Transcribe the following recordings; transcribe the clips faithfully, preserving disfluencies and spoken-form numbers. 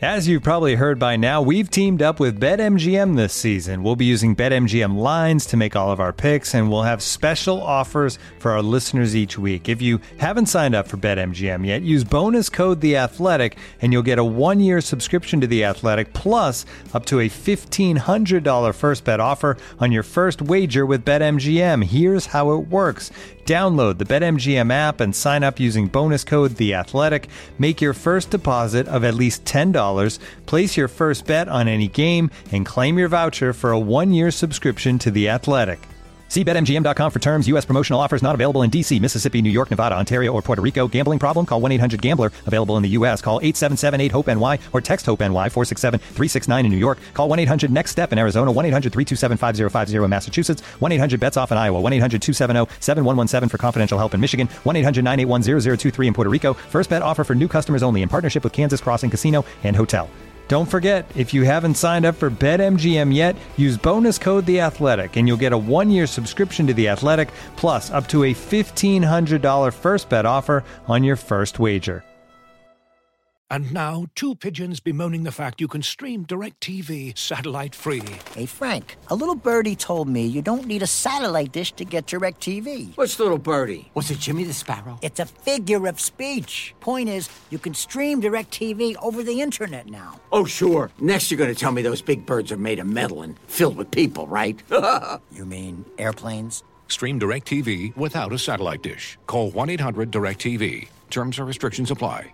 As you've probably heard by now, we've teamed up with BetMGM this season. We'll be using BetMGM lines to make all of our picks, and we'll have special offers for our listeners each week. If you haven't signed up for BetMGM yet, use bonus code The Athletic, and you'll get a one-year subscription to The Athletic, plus up to a fifteen hundred dollars first bet offer on your first wager with BetMGM. Here's how it works. Download the BetMGM app and sign up using bonus code The Athletic. Make your first deposit of at least ten dollars. Place your first bet on any game and claim your voucher for a one-year subscription to The Athletic. See Bet M G M dot com for terms. U S promotional offers not available in D C, Mississippi, New York, Nevada, Ontario, or Puerto Rico. Gambling problem? Call one eight hundred gambler. Available in the U S. Call eight seven seven eight hope N Y or text HOPE-NY four six seven three six nine in New York. Call one eight hundred next step in Arizona. one eight hundred three two seven five zero five zero in Massachusetts. one eight hundred bets off in Iowa. one eight hundred two seven zero seven one one seven for confidential help in Michigan. one eight hundred nine eight one zero zero two three in Puerto Rico. First bet offer for new customers only in partnership with Kansas Crossing Casino and Hotel. Don't forget, if you haven't signed up for BetMGM yet, use bonus code The Athletic, and you'll get a one-year subscription to The Athletic, plus up to a fifteen hundred dollars first bet offer on your first wager. And now, two pigeons bemoaning the fact you can stream DirecTV satellite-free. Hey, Frank, a little birdie told me you don't need a satellite dish to get DirecTV. Which little birdie? Was it Jimmy the Sparrow? It's a figure of speech. Point is, you can stream DirecTV over the internet now. Oh, sure. Next you're going to tell me those big birds are made of metal and filled with people, right? You mean airplanes? Stream DirecTV without a satellite dish. Call one eight hundred direct T V. Terms and restrictions apply.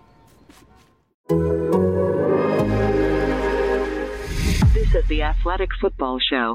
This is the Athletic Football Show.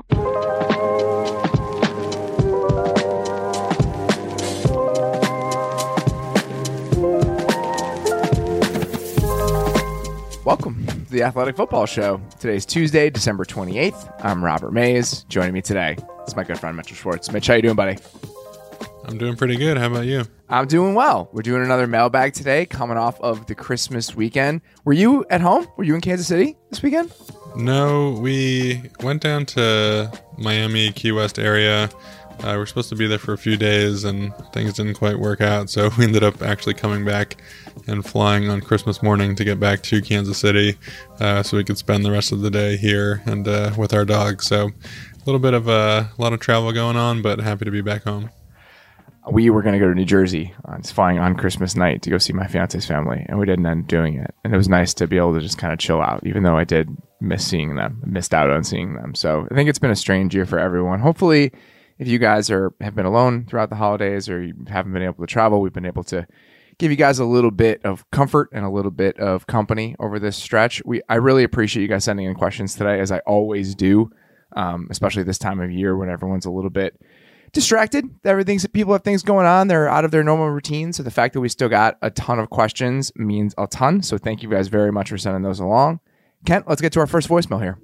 Welcome to the Athletic Football Show. Today's Tuesday, December twenty-eighth. I'm Robert Mays. Joining me today is my good friend Mitchell Schwartz. Mitch, how you doing, buddy? I'm doing pretty good. How about you? I'm doing well. We're doing another mailbag today, coming off of the Christmas weekend. Were you at home? Were you in Kansas City this weekend? No, we went down to Miami, Key West area. Uh, we're supposed to be there for a few days, and things didn't quite work out. So we ended up actually coming back and flying on Christmas morning to get back to Kansas City uh, so we could spend the rest of the day here and uh, with our dog. So a little bit of a, a lot of travel going on, but happy to be back home. We were going to go to New Jersey on flying on Christmas night to go see my fiance's family, and we didn't end up doing it. And it was nice to be able to just kind of chill out, even though I did miss seeing them, missed out on seeing them. So I think it's been a strange year for everyone. Hopefully, if you guys are have been alone throughout the holidays or you haven't been able to travel, we've been able to give you guys a little bit of comfort and a little bit of company over this stretch. We I really appreciate you guys sending in questions today, as I always do, um, especially this time of year when everyone's a little bit distracted. Everything's people have things going on. They're out of their normal routine. So the fact that we still got a ton of questions means a ton. So thank you guys very much for sending those along. Kent, let's get to our first voicemail here.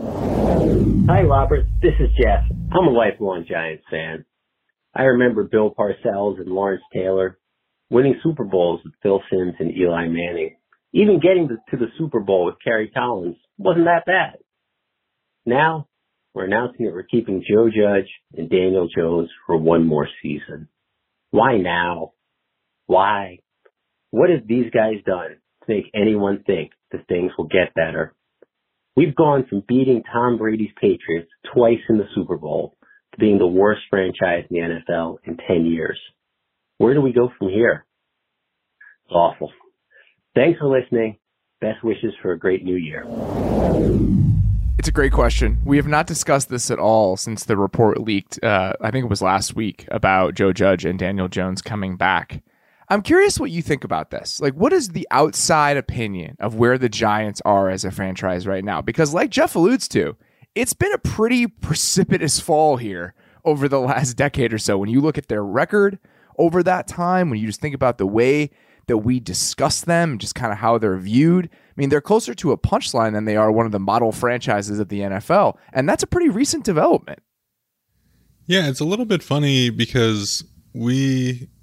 Hi, Robert. This is Jeff. I'm a lifelong Giants fan. I remember Bill Parcells and Lawrence Taylor winning Super Bowls with Phil Simms and Eli Manning. Even getting to the Super Bowl with Kerry Collins wasn't that bad. Now, we're announcing that we're keeping Joe Judge and Daniel Jones for one more season. Why now? Why? What have these guys done to make anyone think that things will get better? We've gone from beating Tom Brady's Patriots twice in the Super Bowl to being the worst franchise in the N F L in ten years. Where do we go from here? It's awful. Thanks for listening. Best wishes for a great new year. It's a great question. We have not discussed this at all since the report leaked, uh, I think it was last week, about Joe Judge and Daniel Jones coming back. I'm curious what you think about this. Like, what is the outside opinion of where the Giants are as a franchise right now? Because like Jeff alludes to, it's been a pretty precipitous fall here over the last decade or so. When you look at their record over that time, when you just think about the way that we discuss them, just kind of how they're viewed. I mean, they're closer to a punchline than they are one of the model franchises of the N F L. And that's a pretty recent development. Yeah, it's a little bit funny because we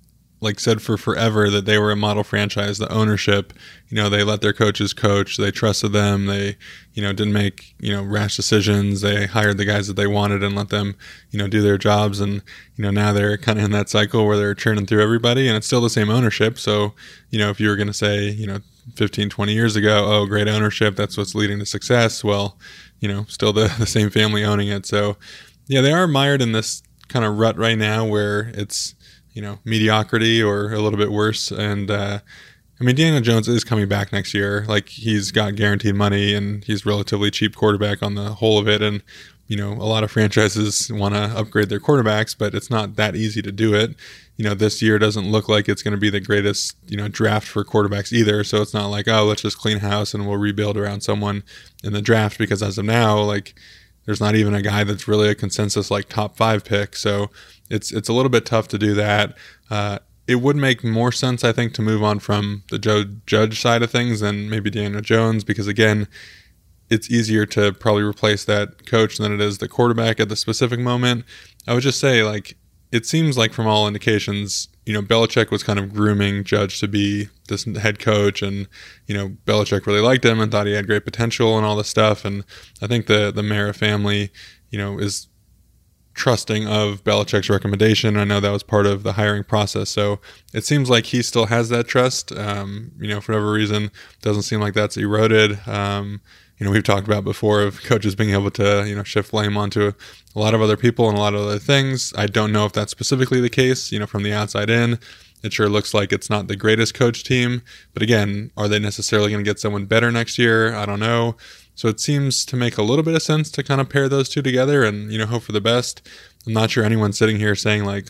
like said for forever that they were a model franchise. The ownership, you know, they let their coaches coach. They trusted them. They, you know, didn't make, you know, rash decisions. They hired the guys that they wanted and let them, you know, do their jobs. And, you know, now they're kind of in that cycle where they're churning through everybody, and it's still the same ownership. So, you know, if you were going to say, you know, fifteen, twenty years ago, oh, great ownership, that's what's leading to success. Well, you know, still the, the same family owning it. So yeah, they are mired in this kind of rut right now where it's, you know, mediocrity or a little bit worse. And, uh, I mean, Daniel Jones is coming back next year. Like, he's got guaranteed money and he's relatively cheap quarterback on the whole of it. And, you know, a lot of franchises want to upgrade their quarterbacks, but it's not that easy to do it. You know, this year doesn't look like it's going to be the greatest, you know, draft for quarterbacks either. So it's not like, oh, let's just clean house and we'll rebuild around someone in the draft, because as of now, like, there's not even a guy that's really a consensus like top five pick. So it's it's a little bit tough to do that. Uh, it would make more sense, I think, to move on from the Joe Judge side of things than maybe Daniel Jones, because again, it's easier to probably replace that coach than it is the quarterback at the specific moment. I would just say, like, it seems like from all indications, you know, Belichick was kind of grooming Judge to be this head coach, and, you know, Belichick really liked him and thought he had great potential and all this stuff. And I think the, the Mara family, you know, is trusting of Belichick's recommendation. I know that was part of the hiring process. So it seems like he still has that trust. Um, you know, for whatever reason, doesn't seem like that's eroded. Um, you know, we've talked about before of coaches being able to, you know, shift blame onto a lot of other people and a lot of other things. I don't know if that's specifically the case, you know, from the outside in. It sure looks like it's not the greatest coach team. But again, are they necessarily going to get someone better next year? I don't know. So it seems to make a little bit of sense to kind of pair those two together and, you know, hope for the best. I'm not sure anyone's sitting here saying like,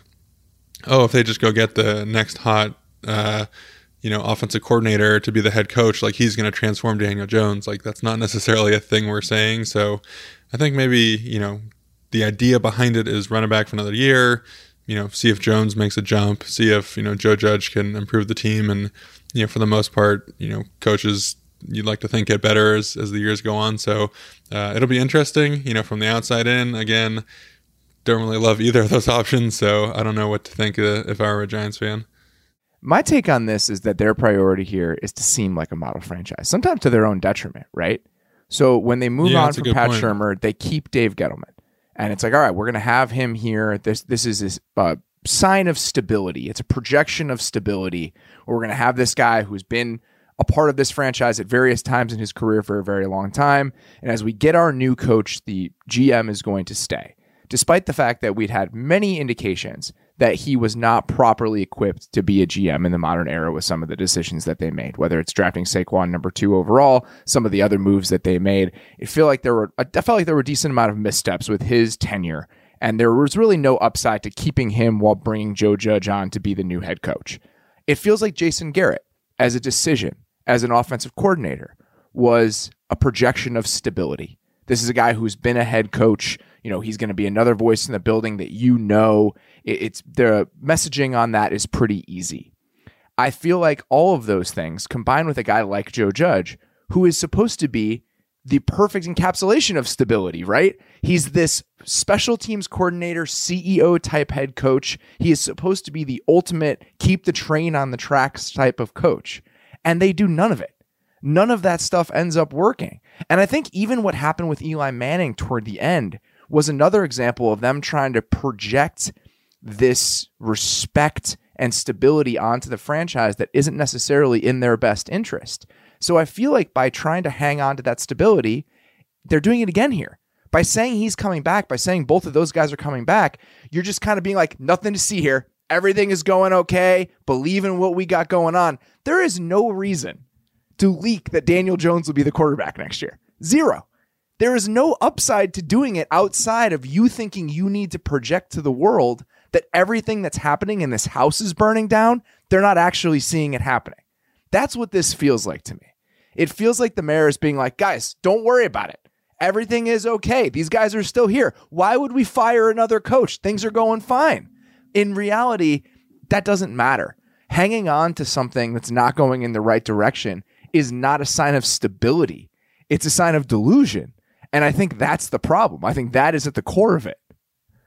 oh, if they just go get the next hot, uh, you know, offensive coordinator to be the head coach, like he's going to transform Daniel Jones. Like, that's not necessarily a thing we're saying. So I think maybe, you know, the idea behind it is run it back for another year, you know, see if Jones makes a jump, see if, you know, Joe Judge can improve the team. And, you know, for the most part, you know, coaches, you'd like to think, get better as, as the years go on. So uh, it'll be interesting, you know, from the outside in. Again, don't really love either of those options. So I don't know what to think uh, if I were a Giants fan. My take on this is that their priority here is to seem like a model franchise, sometimes to their own detriment, right? So when they move yeah, on from Pat point. Shurmur, they keep Dave Gettleman. And it's like, all right, we're going to have him here. This this is this uh, sign of stability. It's a projection of stability. We're going to have this guy who's been a part of this franchise at various times in his career for a very long time. And as we get our new coach, the G M is going to stay, despite the fact that we'd had many indications that he was not properly equipped to be a G M in the modern era with some of the decisions that they made, whether it's drafting Saquon number two overall, some of the other moves that they made. It felt like there were, I felt like there were a decent amount of missteps with his tenure, and there was really no upside to keeping him while bringing Joe Judge on to be the new head coach. It feels like Jason Garrett, as a decision, as an offensive coordinator, was a projection of stability. This is a guy who's been a head coach. You know, he's going to be another voice in the building that, you know, it's the messaging on that is pretty easy. I feel like all of those things combined with a guy like Joe Judge, who is supposed to be the perfect encapsulation of stability, right? He's this special teams coordinator, C E O type head coach. He is supposed to be the ultimate keep the train on the tracks type of coach. And they do none of it. None of that stuff ends up working. And I think even what happened with Eli Manning toward the end was another example of them trying to project this respect and stability onto the franchise that isn't necessarily in their best interest. So I feel like by trying to hang on to that stability, they're doing it again here. By saying he's coming back, by saying both of those guys are coming back, you're just kind of being like, nothing to see here. Everything is going okay. Believe in what we got going on. There is no reason to leak that Daniel Jones will be the quarterback next year. Zero. There is no upside to doing it outside of you thinking you need to project to the world that everything that's happening in this house is burning down. They're not actually seeing it happening. That's what this feels like to me. It feels like the mayor is being like, guys, don't worry about it. Everything is okay. These guys are still here. Why would we fire another coach? Things are going fine. In reality, that doesn't matter. Hanging on to something that's not going in the right direction is not a sign of stability. It's a sign of delusion. And I think that's the problem. I think that is at the core of it.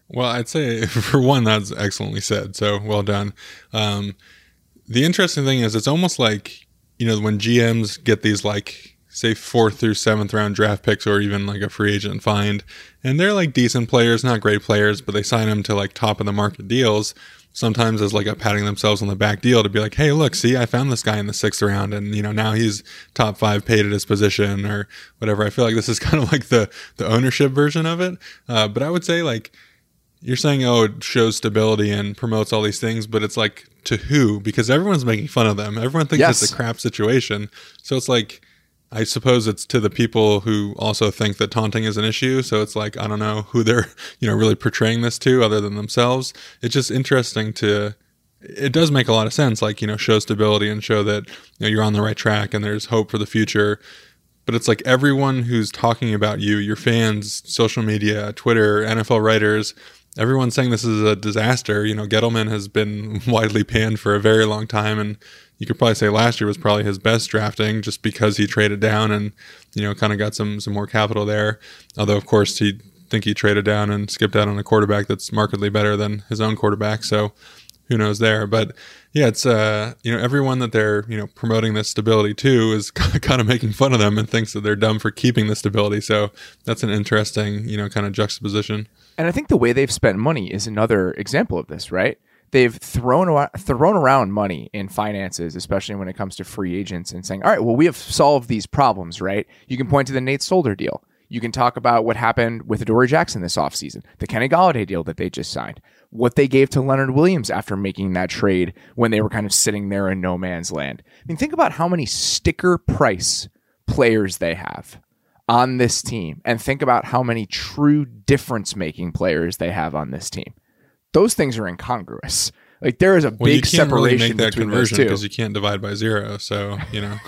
Well, I'd say for one, that's excellently said. So well done. Um, the interesting thing is it's almost like, you know, when G Ms get these like, say fourth through seventh round draft picks or even like a free agent find, and they're like decent players, not great players, but they sign them to like top of the market deals. Sometimes as like a patting themselves on the back deal to be like, hey, look, see, I found this guy in the sixth round and, you know, now he's top five paid at his position or whatever. I feel like this is kind of like the, the ownership version of it. Uh, but I would say like, you're saying, oh, it shows stability and promotes all these things, but it's like to who? Because everyone's making fun of them. Everyone thinks yes. it's a crap situation. So it's like, I suppose it's to the people who also think that taunting is an issue. So it's like, I don't know who they're, you know, really portraying this to other than themselves. It's just interesting to, it does make a lot of sense, like, you know, show stability and show that, you know, you're on the right track and there's hope for the future. But it's like everyone who's talking about you, your fans, social media, Twitter, N F L writers, everyone's saying this is a disaster. You know, Gettleman has been widely panned for a very long time, and you could probably say last year was probably his best drafting just because he traded down and, you know, kind of got some some more capital there. Although, of course, he think he traded down and skipped out on a quarterback that's markedly better than his own quarterback. So who knows there? But yeah, it's, uh, you know, everyone that they're, you know, promoting this stability to is kind of making fun of them and thinks that they're dumb for keeping the stability. So that's an interesting, you know, kind of juxtaposition. And I think the way they've spent money is another example of this, right? They've thrown thrown around money in finances, especially when it comes to free agents, and saying, all right, well, we have solved these problems, right? You can point to the Nate Solder deal. You can talk about what happened with Adoree Jackson this offseason, the Kenny Golladay deal that they just signed, what they gave to Leonard Williams after making that trade when they were kind of sitting there in no man's land. I mean, think about how many sticker price players they have on this team, and think about how many true difference-making players they have on this team. Those things are incongruous. Like, there is a well, big you can't separation really make that between conversion those two because you can't divide by zero. So, you know.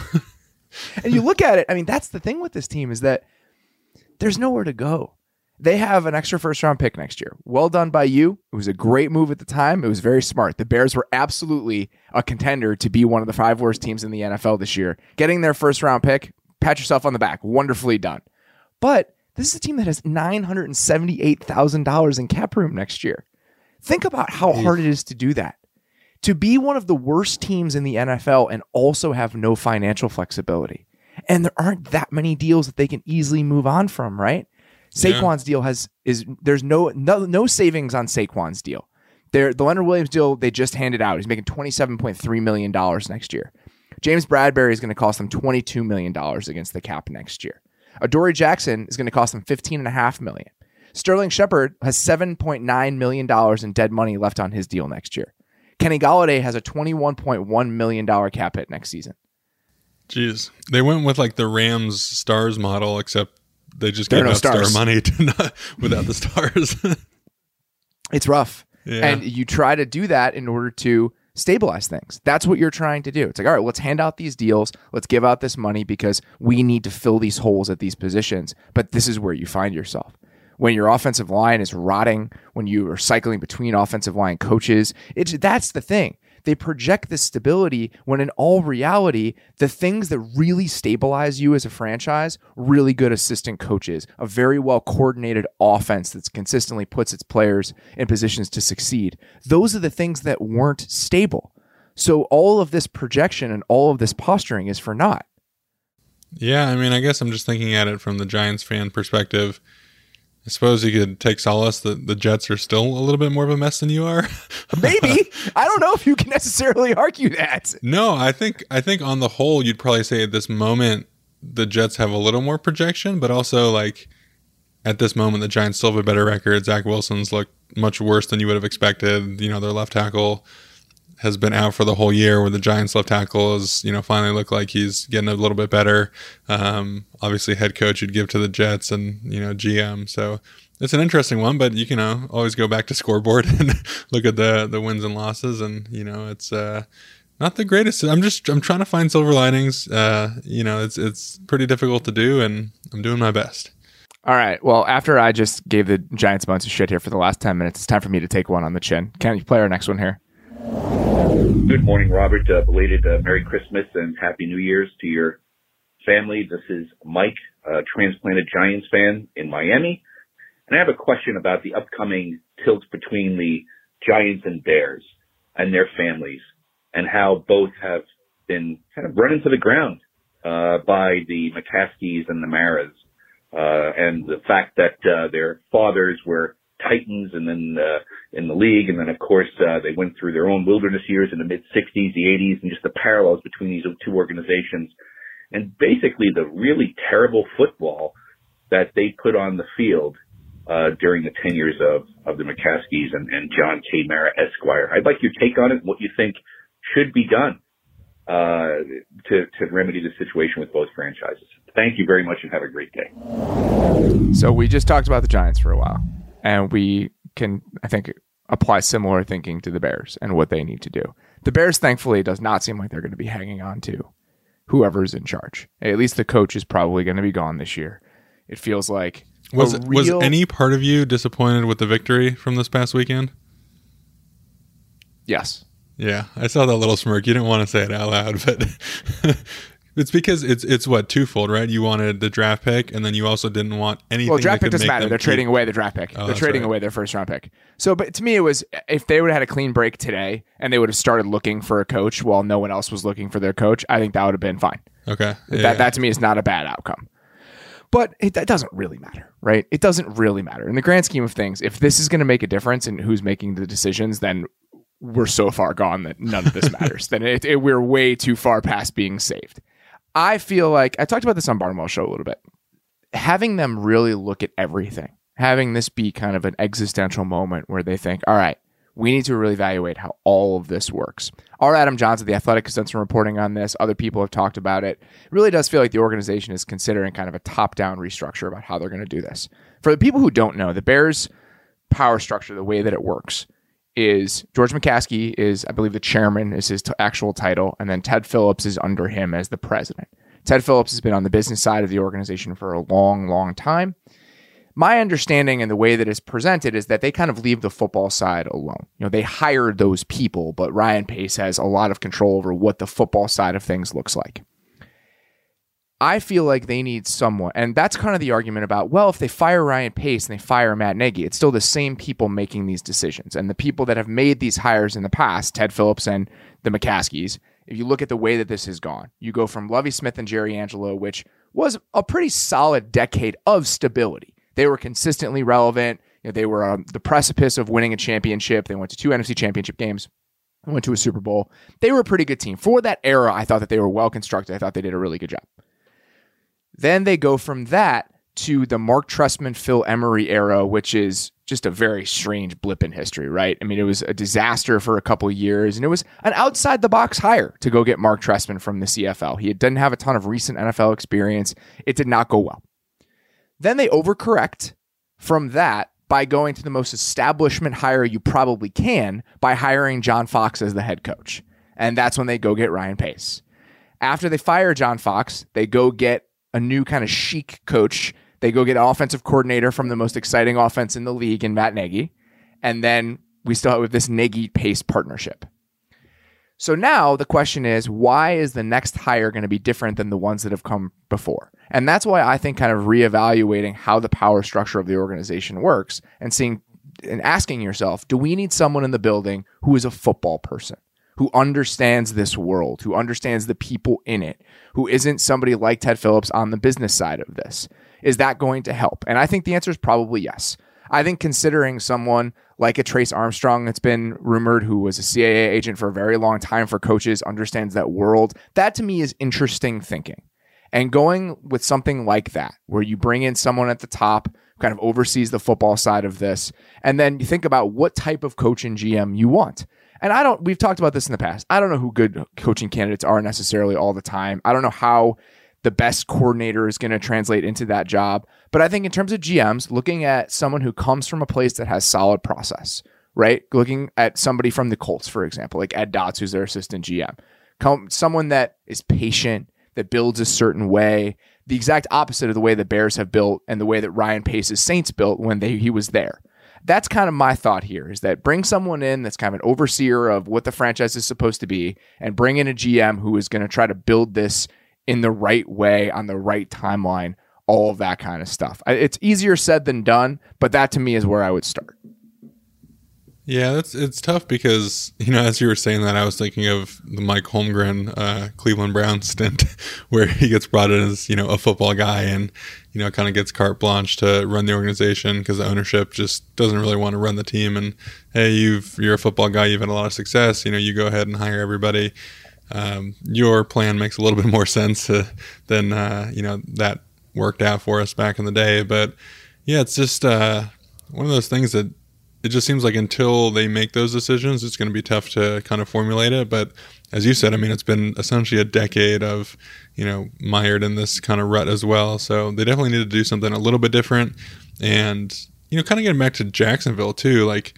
And you look at it, I mean, that's the thing with this team, is that there's nowhere to go. They have an extra first-round pick next year. Well done by you. It was a great move at the time. It was very smart. The Bears were absolutely a contender to be one of the five worst teams in the N F L this year. Getting their first-round pick, pat yourself on the back. Wonderfully done. But this is a team that has nine hundred seventy-eight thousand dollars in cap room next year. Think about how hard it is to do that. To be one of the worst teams in the N F L and also have no financial flexibility. And there aren't that many deals that they can easily move on from, right? Saquon's yeah. deal has is there's no no no savings on Saquon's deal. There, the Leonard Williams deal they just handed out. He's making twenty-seven point three million dollars next year. James Bradbury is going to cost them twenty-two million dollars against the cap next year. Adoree Jackson is going to cost them fifteen point five million dollars. Sterling Shepard has seven point nine million dollars in dead money left on his deal next year. Kenny Golladay has a twenty-one point one million dollars cap hit next season. Jeez. They went with like the Rams stars model, except they just gave no out stars. star money to not, without the stars. It's rough. Yeah. And you try to do that in order to stabilize things. That's what you're trying to do. It's like, all right, let's hand out these deals. Let's give out this money because we need to fill these holes at these positions. But this is where you find yourself. When your offensive line is rotting, when you are cycling between offensive line coaches, it's that's the thing. They project this stability when in all reality, the things that really stabilize you as a franchise, really good assistant coaches, a very well coordinated offense that consistently puts its players in positions to succeed. Those are the things that weren't stable. So all of this projection and all of this posturing is for naught. Yeah, I mean, I guess I'm just thinking at it from the Giants fan perspective. I suppose you could take solace that the Jets are still a little bit more of a mess than you are. Maybe. I don't know if you can necessarily argue that. No, I think I think on the whole, you'd probably say at this moment, the Jets have a little more projection, but also like at this moment, the Giants still have a better record. Zach Wilson's looked much worse than you would have expected. You know, their left tackle has been out for the whole year, where the Giants left tackle is, you know, finally look like he's getting a little bit better. Um, obviously head coach you'd give to the Jets and, you know, G M. So it's an interesting one, but you can you know, always go back to scoreboard and look at the, the wins and losses. And, you know, it's, uh, not the greatest. I'm just, I'm trying to find silver linings. Uh, you know, it's, it's pretty difficult to do, and I'm doing my best. All right. Well, after I just gave the Giants a bunch of shit here for the last ten minutes, it's time for me to take one on the chin. Can you play our next one here? Good morning, Robert. Uh, belated uh, Merry Christmas and Happy New Year's to your family. This is Mike, a transplanted Giants fan in Miami. And I have a question about the upcoming tilt between the Giants and Bears and their families, and how both have been kind of run into the ground uh, by the McCaskies and the Maras, uh, and the fact that uh, their fathers were titans and then uh, in the league, and then of course uh, they went through their own wilderness years in the mid sixties, the eighties, and just the parallels between these two organizations, and basically the really terrible football that they put on the field Uh, during the tenures of, of the McCaskies and, and John K. Mara Esquire. I'd like your take on it, what you think should be done uh, to, to remedy the situation with both franchises. Thank you very much and have a great day. So we just talked about the Giants for a while, and we can, I think, apply similar thinking to the Bears and what they need to do. The Bears, thankfully, it does not seem like they're going to be hanging on to whoever's in charge. At least the coach is probably going to be gone this year. It feels like Was real... was any part of you disappointed with the victory from this past weekend? Yes. Yeah, I saw that little smirk. You didn't want to say it out loud, but it's because it's it's what twofold, right? You wanted the draft pick, and then you also didn't want anything. Well, draft that pick could doesn't make matter. them They're keep... trading away the draft pick. Oh, They're trading right. away their first round pick. So, but to me, it was if they would have had a clean break today and they would have started looking for a coach while no one else was looking for their coach, I think that would have been fine. Okay, yeah. That that to me is not a bad outcome. But it, that doesn't really matter, right? It doesn't really matter. In the grand scheme of things, if this is going to make a difference in who's making the decisions, then we're so far gone that none of this matters. Then it, it, we're way too far past being saved. I feel like, I talked about this on Barnwell Show a little bit, having them really look at everything, having this be kind of an existential moment where they think, all right, we need to really evaluate how all of this works. Our Adam Johns of The Athletic has done some reporting on this. Other people have talked about it. It really does feel like the organization is considering kind of a top-down restructure about how they're going to do this. For the people who don't know, the Bears' power structure, the way that it works, is George McCaskey is, I believe the chairman is his t- actual title, and then Ted Phillips is under him as the president. Ted Phillips has been on the business side of the organization for a long, long time. My understanding and the way that it's presented is that they kind of leave the football side alone. You know, they hired those people, but Ryan Pace has a lot of control over what the football side of things looks like. I feel like they need someone, and that's kind of the argument about, well, if they fire Ryan Pace and they fire Matt Nagy, it's still the same people making these decisions. And the people that have made these hires in the past, Ted Phillips and the McCaskies, if you look at the way that this has gone, you go from Lovie Smith and Jerry Angelo, which was a pretty solid decade of stability. They were consistently relevant. You know, they were on the precipice of winning a championship. They went to two N F C championship games. They went to a Super Bowl. They were a pretty good team. For that era, I thought that they were well constructed. I thought they did a really good job. Then they go from that to the Mark Trestman, Phil Emery era, which is just a very strange blip in history, right? I mean, it was a disaster for a couple of years, and it was an outside-the-box hire to go get Mark Trestman from the C F L. He didn't have a ton of recent N F L experience. It did not go well. Then they overcorrect from that by going to the most establishment hire you probably can by hiring John Fox as the head coach. And that's when they go get Ryan Pace. After they fire John Fox, they go get a new kind of chic coach. They go get an offensive coordinator from the most exciting offense in the league in Matt Nagy. And then we still have this Nagy-Pace partnership. So now the question is, why is the next hire going to be different than the ones that have come before? And that's why I think kind of reevaluating how the power structure of the organization works and seeing and asking yourself, do we need someone in the building who is a football person, who understands this world, who understands the people in it, who isn't somebody like Ted Phillips on the business side of this? Is that going to help? And I think the answer is probably yes. I think considering someone like a Trace Armstrong that's been rumored, who was a C A A agent for a very long time for coaches, understands that world, that to me is interesting thinking. And going with something like that, where you bring in someone at the top, who kind of oversees the football side of this, and then you think about what type of coach and G M you want. And I don't, we've talked about this in the past. I don't know who good coaching candidates are necessarily all the time. I don't know how the best coordinator is going to translate into that job. But I think in terms of G Ms, looking at someone who comes from a place that has solid process, right? Looking at somebody from the Colts, for example, like Ed Dotz, who's their assistant G M. Come, someone that is patient, that builds a certain way, the exact opposite of the way the Bears have built and the way that Ryan Pace's Saints built when they, he was there. That's kind of my thought here, is that bring someone in that's kind of an overseer of what the franchise is supposed to be and bring in a G M who is going to try to build this in the right way on the right timeline all of that kind of stuff. It's easier said than done, but that to me is where I would start. Yeah, that's it's tough because, you know, as you were saying that, I was thinking of the Mike Holmgren uh, Cleveland Browns stint where he gets brought in as, you know, a football guy and, you know, kind of gets carte blanche to run the organization because the ownership just doesn't really want to run the team. And, hey, you've, you're a football guy, you've had a lot of success, you know, you go ahead and hire everybody. Um, your plan makes a little bit more sense uh, than, uh, you know, that worked out for us back in the day. But, yeah, it's just uh, one of those things that it just seems like until they make those decisions, it's going to be tough to kind of formulate it. But as you said, I mean, it's been essentially a decade of, you know, mired in this kind of rut as well. So they definitely need to do something a little bit different. And, you know, kind of getting back to Jacksonville too, like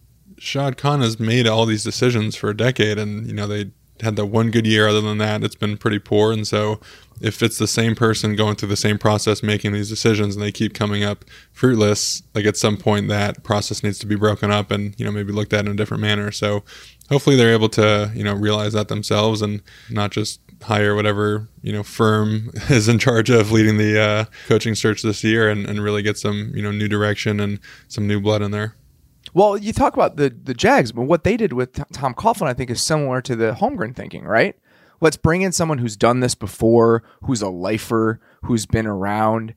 Shad Khan has made all these decisions for a decade and, you know, they had the one good year. Other than that, it's been pretty poor. And so if it's the same person going through the same process, making these decisions, and they keep coming up fruitless, like at some point that process needs to be broken up and, you know, maybe looked at in a different manner. So hopefully they're able to, you know, realize that themselves and not just hire whatever, you know, firm is in charge of leading the uh, coaching search this year and, and really get some, you know, new direction and some new blood in there. Well, you talk about the the Jags, but what they did with T- Tom Coughlin, I think, is similar to the Holmgren thinking, right? Let's bring in someone who's done this before, who's a lifer, who's been around.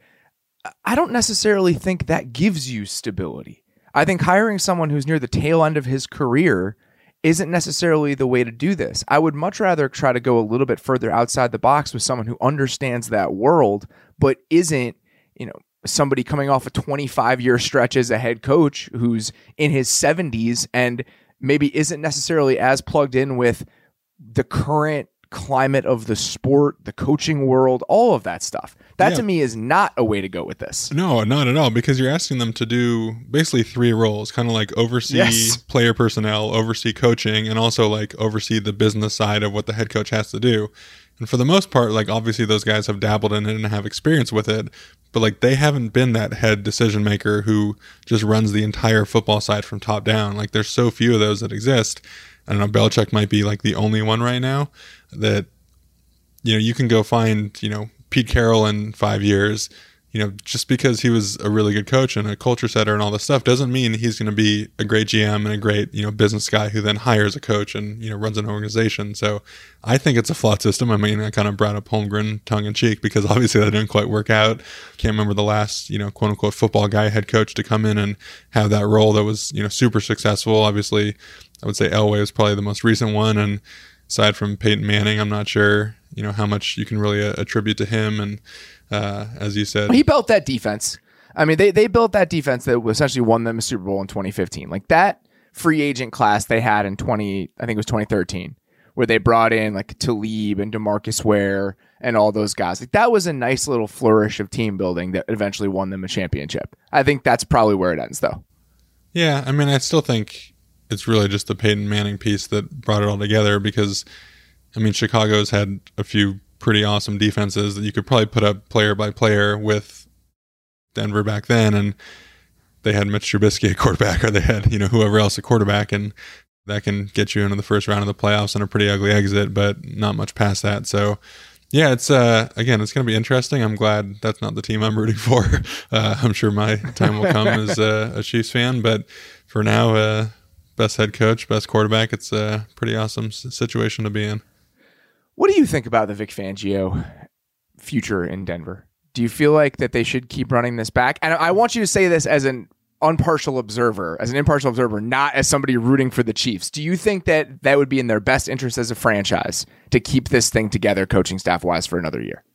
I don't necessarily think that gives you stability. I think hiring someone who's near the tail end of his career isn't necessarily the way to do this. I would much rather try to go a little bit further outside the box with someone who understands that world, but isn't, you know, somebody coming off a twenty-five year stretch as a head coach who's in his seventies and maybe isn't necessarily as plugged in with the current climate of the sport, the coaching world, all of that stuff. That yeah. to me is not a way to go with this. No, not at all, because you're asking them to do basically three roles, kind of like oversee yes. player personnel, oversee coaching, and also like oversee the business side of what the head coach has to do. And for the most part, like obviously those guys have dabbled in it and have experience with it, but like they haven't been that head decision maker who just runs the entire football side from top down. Like there's so few of those that exist. I don't know, Belichick might be like the only one right now that, you know, you can go find, you know, Pete Carroll in five years, you know, just because he was a really good coach and a culture setter and all this stuff doesn't mean he's going to be a great G M and a great, you know, business guy who then hires a coach and, you know, runs an organization. So I think it's a flawed system. I mean, I kind of brought up Holmgren tongue in cheek because obviously that didn't quite work out. Can't remember the last, you know, quote unquote football guy head coach to come in and have that role that was, you know, super successful. Obviously, I would say Elway was probably the most recent one. And aside from Peyton Manning, I'm not sure, you know, how much you can really uh, attribute to him. And uh, as you said, he built that defense. I mean, they they built that defense that essentially won them a Super Bowl in twenty fifteen. Like that free agent class they had in twenty, I think it was twenty thirteen, where they brought in like Talib and DeMarcus Ware and all those guys. Like that was a nice little flourish of team building that eventually won them a championship. I think that's probably where it ends, though. Yeah, I mean, I still think it's really just the Peyton Manning piece that brought it all together because, I mean, Chicago's had a few pretty awesome defenses that you could probably put up player by player with Denver back then, and they had Mitch Trubisky at quarterback, or they had, you know, whoever else at quarterback, and that can get you into the first round of the playoffs and a pretty ugly exit, but not much past that. So, yeah, it's uh, again, it's going to be interesting. I'm glad that's not the team I'm rooting for. Uh, I'm sure my time will come as uh, a Chiefs fan, but for now, uh, best head coach, best quarterback, it's a pretty awesome situation to be in. What do you think about the Vic Fangio future in Denver? Do you feel like that they should keep running this back? And I want you to say this as an impartial observer, as an impartial observer, not as somebody rooting for the Chiefs. Do you think that that would be in their best interest as a franchise to keep this thing together coaching staff-wise for another year?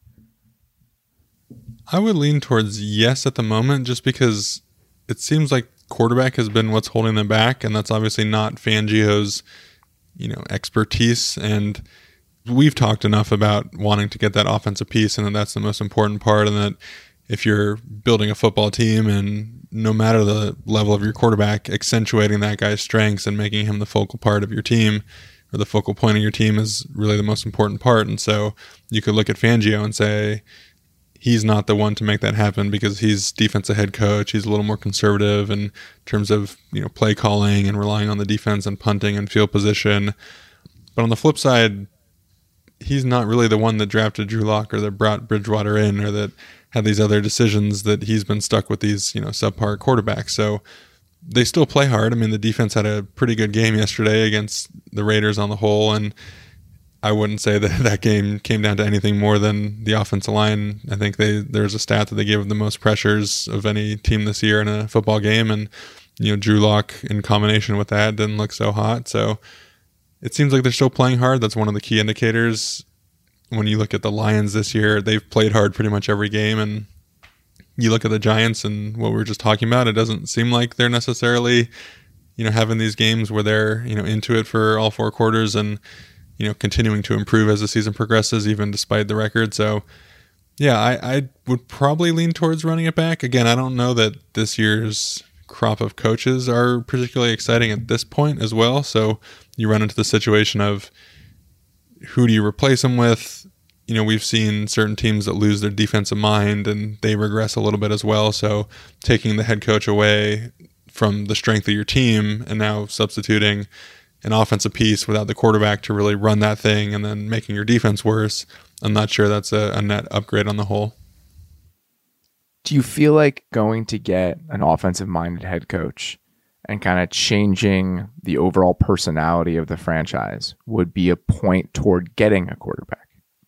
I would lean towards yes at the moment, just because it seems like quarterback has been what's holding them back, and that's obviously not Fangio's, you know, expertise. And we've talked enough about wanting to get that offensive piece, and that that's the most important part, and that if you're building a football team and no matter the level of your quarterback, accentuating that guy's strengths and making him the focal part of your team or the focal point of your team is really the most important part. And so you could look at Fangio and say he's not the one to make that happen because he's defensive head coach. He's a little more conservative in terms of, you know, play calling and relying on the defense and punting and field position. But on the flip side, he's not really the one that drafted Drew Lock or that brought Bridgewater in or that had these other decisions that he's been stuck with these, you know, subpar quarterbacks. So they still play hard. I mean, the defense had a pretty good game yesterday against the Raiders on the whole, and I wouldn't say that that game came down to anything more than the offensive line. I think they there's a stat that they gave the most pressures of any team this year in a football game, and you know, Drew Lock in combination with that didn't look so hot. So it seems like they're still playing hard. That's one of the key indicators. When you look at the Lions this year, they've played hard pretty much every game, and you look at the Giants and what we were just talking about, it doesn't seem like they're necessarily, you know, having these games where they're, you know, into it for all four quarters and, you know, continuing to improve as the season progresses, even despite the record. So yeah, I, I would probably lean towards running it back. Again, I don't know that this year's crop of coaches are particularly exciting at this point as well. So you run into the situation of who do you replace them with? You know, we've seen certain teams that lose their defensive mind and they regress a little bit as well. So taking the head coach away from the strength of your team and now substituting an offensive piece without the quarterback to really run that thing and then making your defense worse, I'm not sure that's a, a net upgrade on the whole. Do you feel like going to get an offensive-minded head coach and kind of changing the overall personality of the franchise would be a point toward getting a quarterback?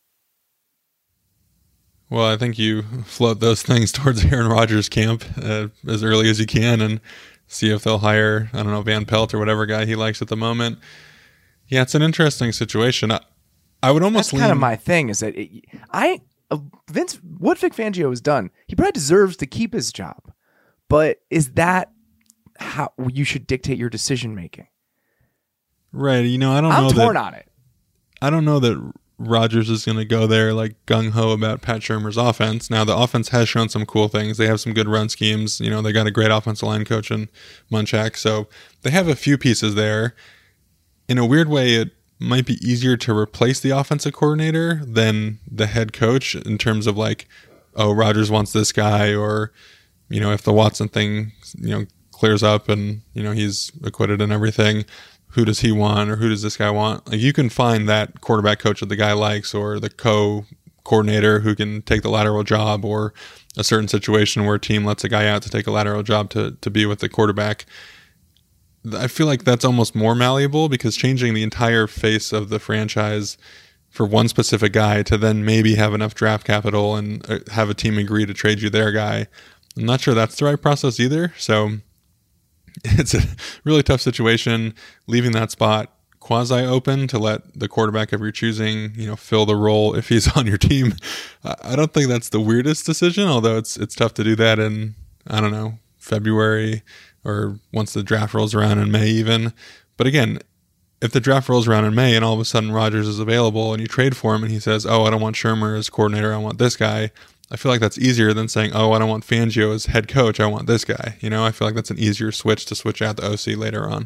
Well, I think you float those things towards Aaron Rodgers' camp uh, as early as you can and see if they'll hire, I don't know, Van Pelt or whatever guy he likes at the moment. Yeah, it's an interesting situation. I, I would almost That's lean... kind of my thing is that it, I uh, Vince, what Vic Fangio has done, he probably deserves to keep his job. But is that how you should dictate your decision making? Right. You know, I don't I'm know. I'm torn that, on it. I don't know that Rodgers is going to go there like gung-ho about Pat Shurmur's offense. Now, the offense has shown some cool things. They have some good run schemes. You know, they got a great offensive line coach in Munchak. So they have a few pieces there. In a weird way, it might be easier to replace the offensive coordinator than the head coach in terms of like, oh, Rodgers wants this guy, or, you know, if the Watson thing, you know, clears up and, you know, he's acquitted and everything, who does he want, or who does this guy want? Like, you can find that quarterback coach that the guy likes, or the co-coordinator who can take the lateral job, or a certain situation where a team lets a guy out to take a lateral job to, to be with the quarterback. I feel like that's almost more malleable, because changing the entire face of the franchise for one specific guy to then maybe have enough draft capital and have a team agree to trade you their guy, I'm not sure that's the right process either. So it's a really tough situation, leaving that spot quasi open to let the quarterback of your choosing, you know, fill the role if he's on your team. I don't think that's the weirdest decision, although it's it's tough to do that in, I don't know, February or once the draft rolls around in May even. But again, if the draft rolls around in May and all of a sudden Rodgers is available and you trade for him and he says, oh, I don't want Shurmur as coordinator, I want this guy, I feel like that's easier than saying, oh, I don't want Fangio as head coach, I want this guy. You know, I feel like that's an easier switch to switch out the O C later on.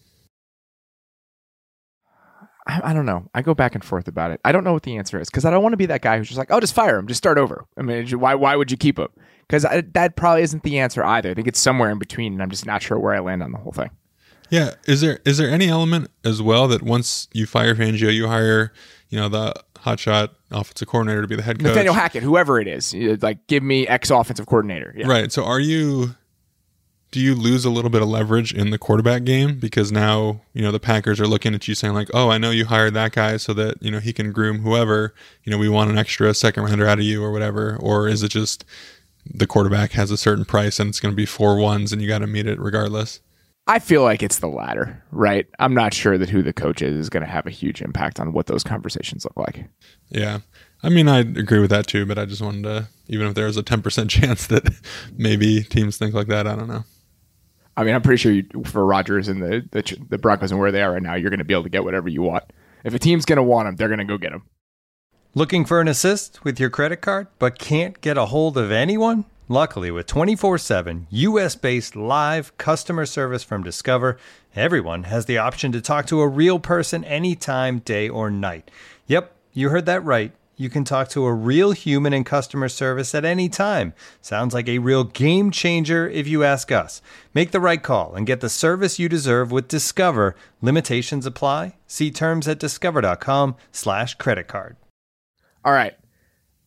I, I don't know. I go back and forth about it. I don't know what the answer is, because I don't want to be that guy who's just like, oh, just fire him, just start over. I mean, why why would you keep him? Because that probably isn't the answer either. I think it's somewhere in between, and I'm just not sure where I land on the whole thing. Yeah. Is there is there any element as well that once you fire Fangio, you hire, you know, the hotshot offensive coordinator to be the head coach? Nathaniel Hackett, whoever it is. Like, give me X offensive coordinator. Yeah. Right. So are you... do you lose a little bit of leverage in the quarterback game? Because now, you know, the Packers are looking at you saying like, oh, I know you hired that guy so that, you know, he can groom whoever, you know, we want an extra second rounder out of you or whatever. Or is it just the quarterback has a certain price and it's going to be four ones and you got to meet it regardless? I feel like it's the latter, right? I'm not sure that who the coach is is going to have a huge impact on what those conversations look like. Yeah. I mean, I agree with that too, but I just wanted to, even if there's a ten percent chance that maybe teams think like that, I don't know. I mean, I'm pretty sure you, for Rodgers and the, the the Broncos and where they are right now, you're going to be able to get whatever you want. If a team's going to want them, they're going to go get them. Looking for an assist with your credit card, but can't get a hold of anyone? Luckily, with twenty-four seven U S-based live customer service from Discover, everyone has the option to talk to a real person anytime, day or night. Yep, you heard that right. You can talk to a real human in customer service at any time. Sounds like a real game changer if you ask us. Make the right call and get the service you deserve with Discover. Limitations apply. See terms at discover.com slash credit card. All right.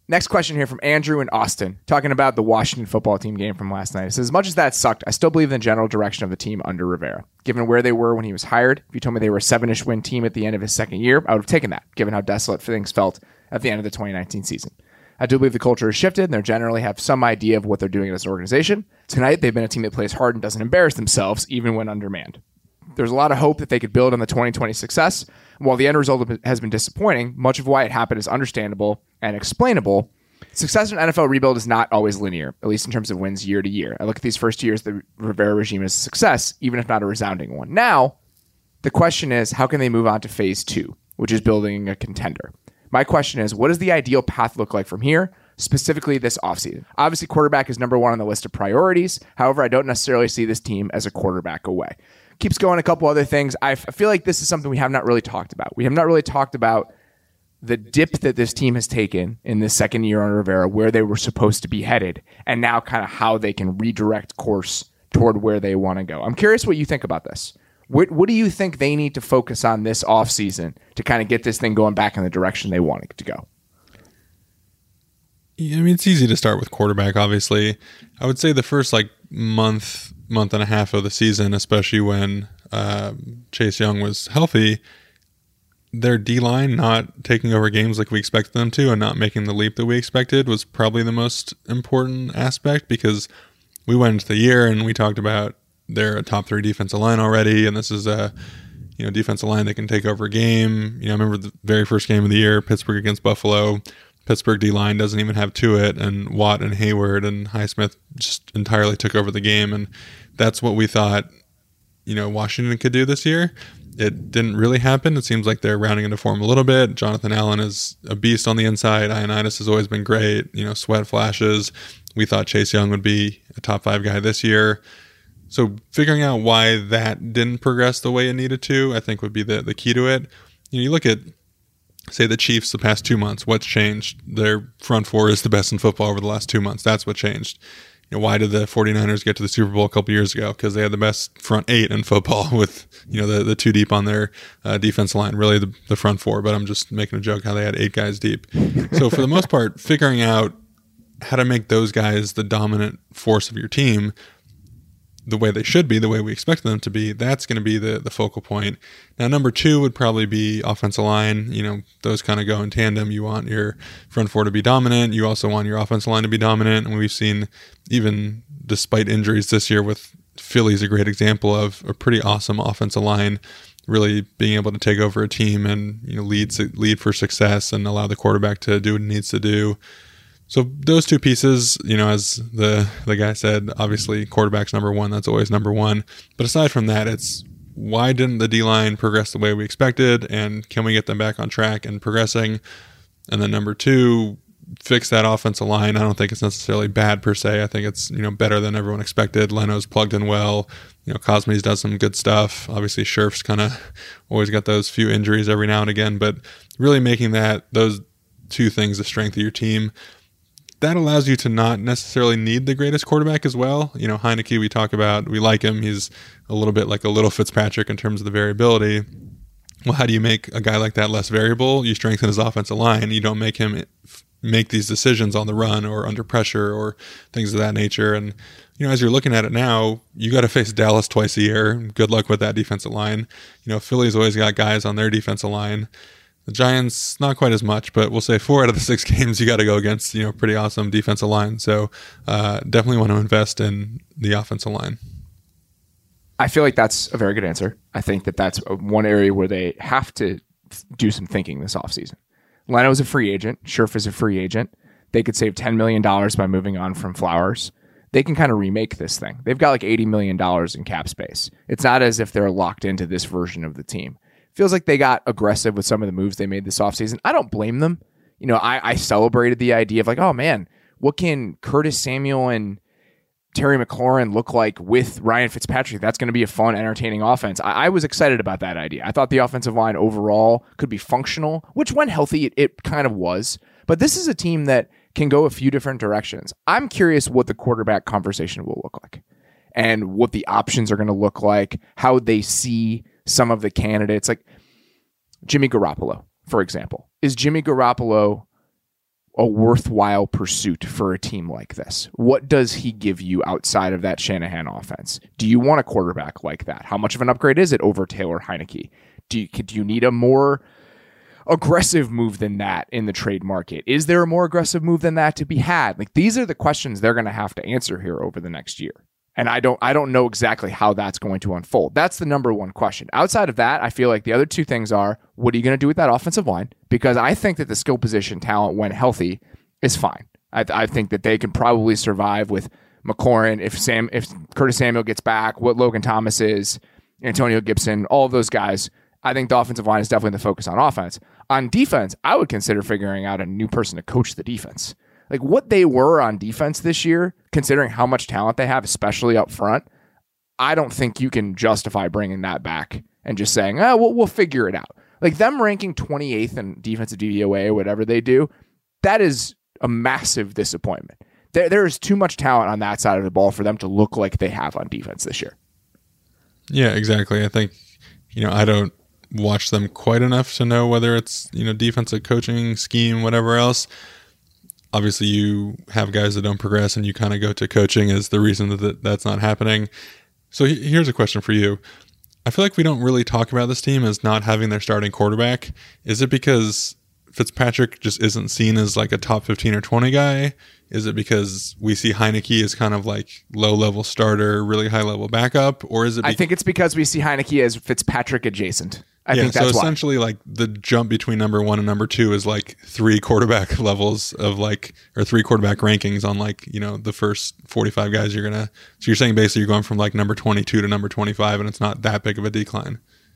Next question here from Andrew in Austin, talking about the Washington football team game from last night. It says, as much as that sucked, I still believe in the general direction of the team under Rivera. Given where they were when he was hired, if you told me they were a seven-ish win team at the end of his second year, I would have taken that, given how desolate things felt at the end of the twenty nineteen season. I do believe the culture has shifted, and they generally have some idea of what they're doing as an organization. Tonight, they've been a team that plays hard and doesn't embarrass themselves, even when undermanned. There's a lot of hope that they could build on the twenty twenty success. While the end result has been disappointing, much of why it happened is understandable and explainable. Success in N F L rebuild is not always linear, at least in terms of wins year to year. I look at these first years, the Rivera regime is a success, even if not a resounding one. Now, the question is, how can they move on to phase two, which is building a contender? My question is, what does the ideal path look like from here, specifically this offseason? Obviously, quarterback is number one on the list of priorities. However, I don't necessarily see this team as a quarterback away. Keeps going a couple other things. I feel like this is something we have not really talked about. We have not really talked about the dip that this team has taken in this second year under Rivera, where they were supposed to be headed, and now kind of how they can redirect course toward where they want to go. I'm curious what you think about this. What, what do you think they need to focus on this offseason to kind of get this thing going back in the direction they want it to go? Yeah, I mean, it's easy to start with quarterback, obviously. I would say the first like month, month and a half of the season, especially when uh, Chase Young was healthy, their D-line not taking over games like we expected them to and not making the leap that we expected was probably the most important aspect, because we went into the year and we talked about they're a top three defensive line already, and this is a you know defensive line that can take over a game. You know, I remember the very first game of the year, Pittsburgh against Buffalo. Pittsburgh D-line doesn't even have Tuitt, and Watt and Hayward and Highsmith just entirely took over the game, and that's what we thought you know Washington could do this year. It didn't really happen. It seems like they're rounding into form a little bit. Jonathan Allen is a beast on the inside. Ioannidis has always been great. You know, Sweat flashes. We thought Chase Young would be a top five guy this year. So figuring out why that didn't progress the way it needed to, I think would be the, the key to it. You know, you look at, say, the Chiefs the past two months. What's changed? Their front four is the best in football over the last two months. That's what changed. You know, why did the 49ers get to the Super Bowl a couple years ago? Because they had the best front eight in football with, you know, the, the two deep on their uh, defensive line, really the, the front four. But I'm just making a joke how they had eight guys deep. So for the most part, figuring out how to make those guys the dominant force of your team the way they should be, the way we expect them to be, that's going to be the, the focal point. Now, number two would probably be offensive line. You know, those kind of go in tandem. You want your front four to be dominant. You also want your offensive line to be dominant. And we've seen, even despite injuries this year, with Philly's a great example of a pretty awesome offensive line really being able to take over a team and, you know, lead, lead for success and allow the quarterback to do what he needs to do. So those two pieces, you know, as the, the guy said, obviously quarterback's number one. That's always number one. But aside from that, it's why didn't the D-line progress the way we expected, and can we get them back on track and progressing? And then number two, fix that offensive line. I don't think it's necessarily bad per se. I think it's, you know, better than everyone expected. Leno's plugged in well. You know, Cosme's done some good stuff. Obviously, Scherf's kind of always got those few injuries every now and again, but really making that those two things the strength of your team. That allows you to not necessarily need the greatest quarterback as well. You know, Heineke, we talk about, we like him. He's a little bit like a little Fitzpatrick in terms of the variability. Well, how do you make a guy like that less variable? You strengthen his offensive line. You don't make him make these decisions on the run or under pressure or things of that nature. And, you know, as you're looking at it now, you got to face Dallas twice a year. Good luck with that defensive line. You know, Philly's always got guys on their defensive line. The Giants, not quite as much, but we'll say four out of the six games you got to go against, you know, pretty awesome defensive line. So uh, definitely want to invest in the offensive line. I feel like that's a very good answer. I think that that's one area where they have to do some thinking this offseason. Leno's a free agent. Scherf is a free agent. They could save ten million dollars by moving on from Flowers. They can kind of remake this thing. They've got like eighty million dollars in cap space. It's not as if they're locked into this version of the team. Feels like they got aggressive with some of the moves they made this offseason. I don't blame them. You know, I, I celebrated the idea of like, oh man, what can Curtis Samuel and Terry McLaurin look like with Ryan Fitzpatrick? That's going to be a fun, entertaining offense. I, I was excited about that idea. I thought the offensive line overall could be functional, which when healthy, it, it kind of was. But this is a team that can go a few different directions. I'm curious what the quarterback conversation will look like and what the options are going to look like, how they see some of the candidates, like Jimmy Garoppolo, for example. Is Jimmy Garoppolo a worthwhile pursuit for a team like this? What does he give you outside of that Shanahan offense? Do you want a quarterback like that? How much of an upgrade is it over Taylor Heineke? Do you, do you need a more aggressive move than that in the trade market? Is there a more aggressive move than that to be had? Like, these are the questions they're going to have to answer here over the next year. And I don't I don't know exactly how that's going to unfold. That's the number one question. Outside of that, I feel like the other two things are, what are you going to do with that offensive line? Because I think that the skill position talent, when healthy, is fine. I, I think that they can probably survive with McLaurin, if Sam, if Curtis Samuel gets back, what Logan Thomas is, Antonio Gibson, all of those guys. I think the offensive line is definitely the focus on offense. On defense, I would consider figuring out a new person to coach the defense. Like, what they were on defense this year, considering how much talent they have, especially up front, I don't think you can justify bringing that back and just saying, oh, we'll, we'll figure it out. Like, them ranking twenty-eighth in defensive D V O A or whatever they do, that is a massive disappointment. There, there is too much talent on that side of the ball for them to look like they have on defense this year. Yeah, exactly. I think, you know, I don't watch them quite enough to know whether it's, you know, defensive coaching, scheme, whatever else. Obviously, you have guys that don't progress, and you kind of go to coaching as the reason that that's not happening. So here's a question for you. I feel like we don't really talk about this team as not having their starting quarterback. Is it because Fitzpatrick just isn't seen as like a top fifteen or twenty guy? Is it because we see Heineke as kind of like low-level starter, really high-level backup? Or is it? Be- I think it's because we see Heineke as Fitzpatrick adjacent. I yeah, think that's so why. Essentially, like, the jump between number one and number two is like three quarterback levels of like, or three quarterback rankings on like, you know, the first forty-five guys you're gonna. So you're saying basically you're going from like number twenty-two to number twenty-five, and it's not that big of a decline.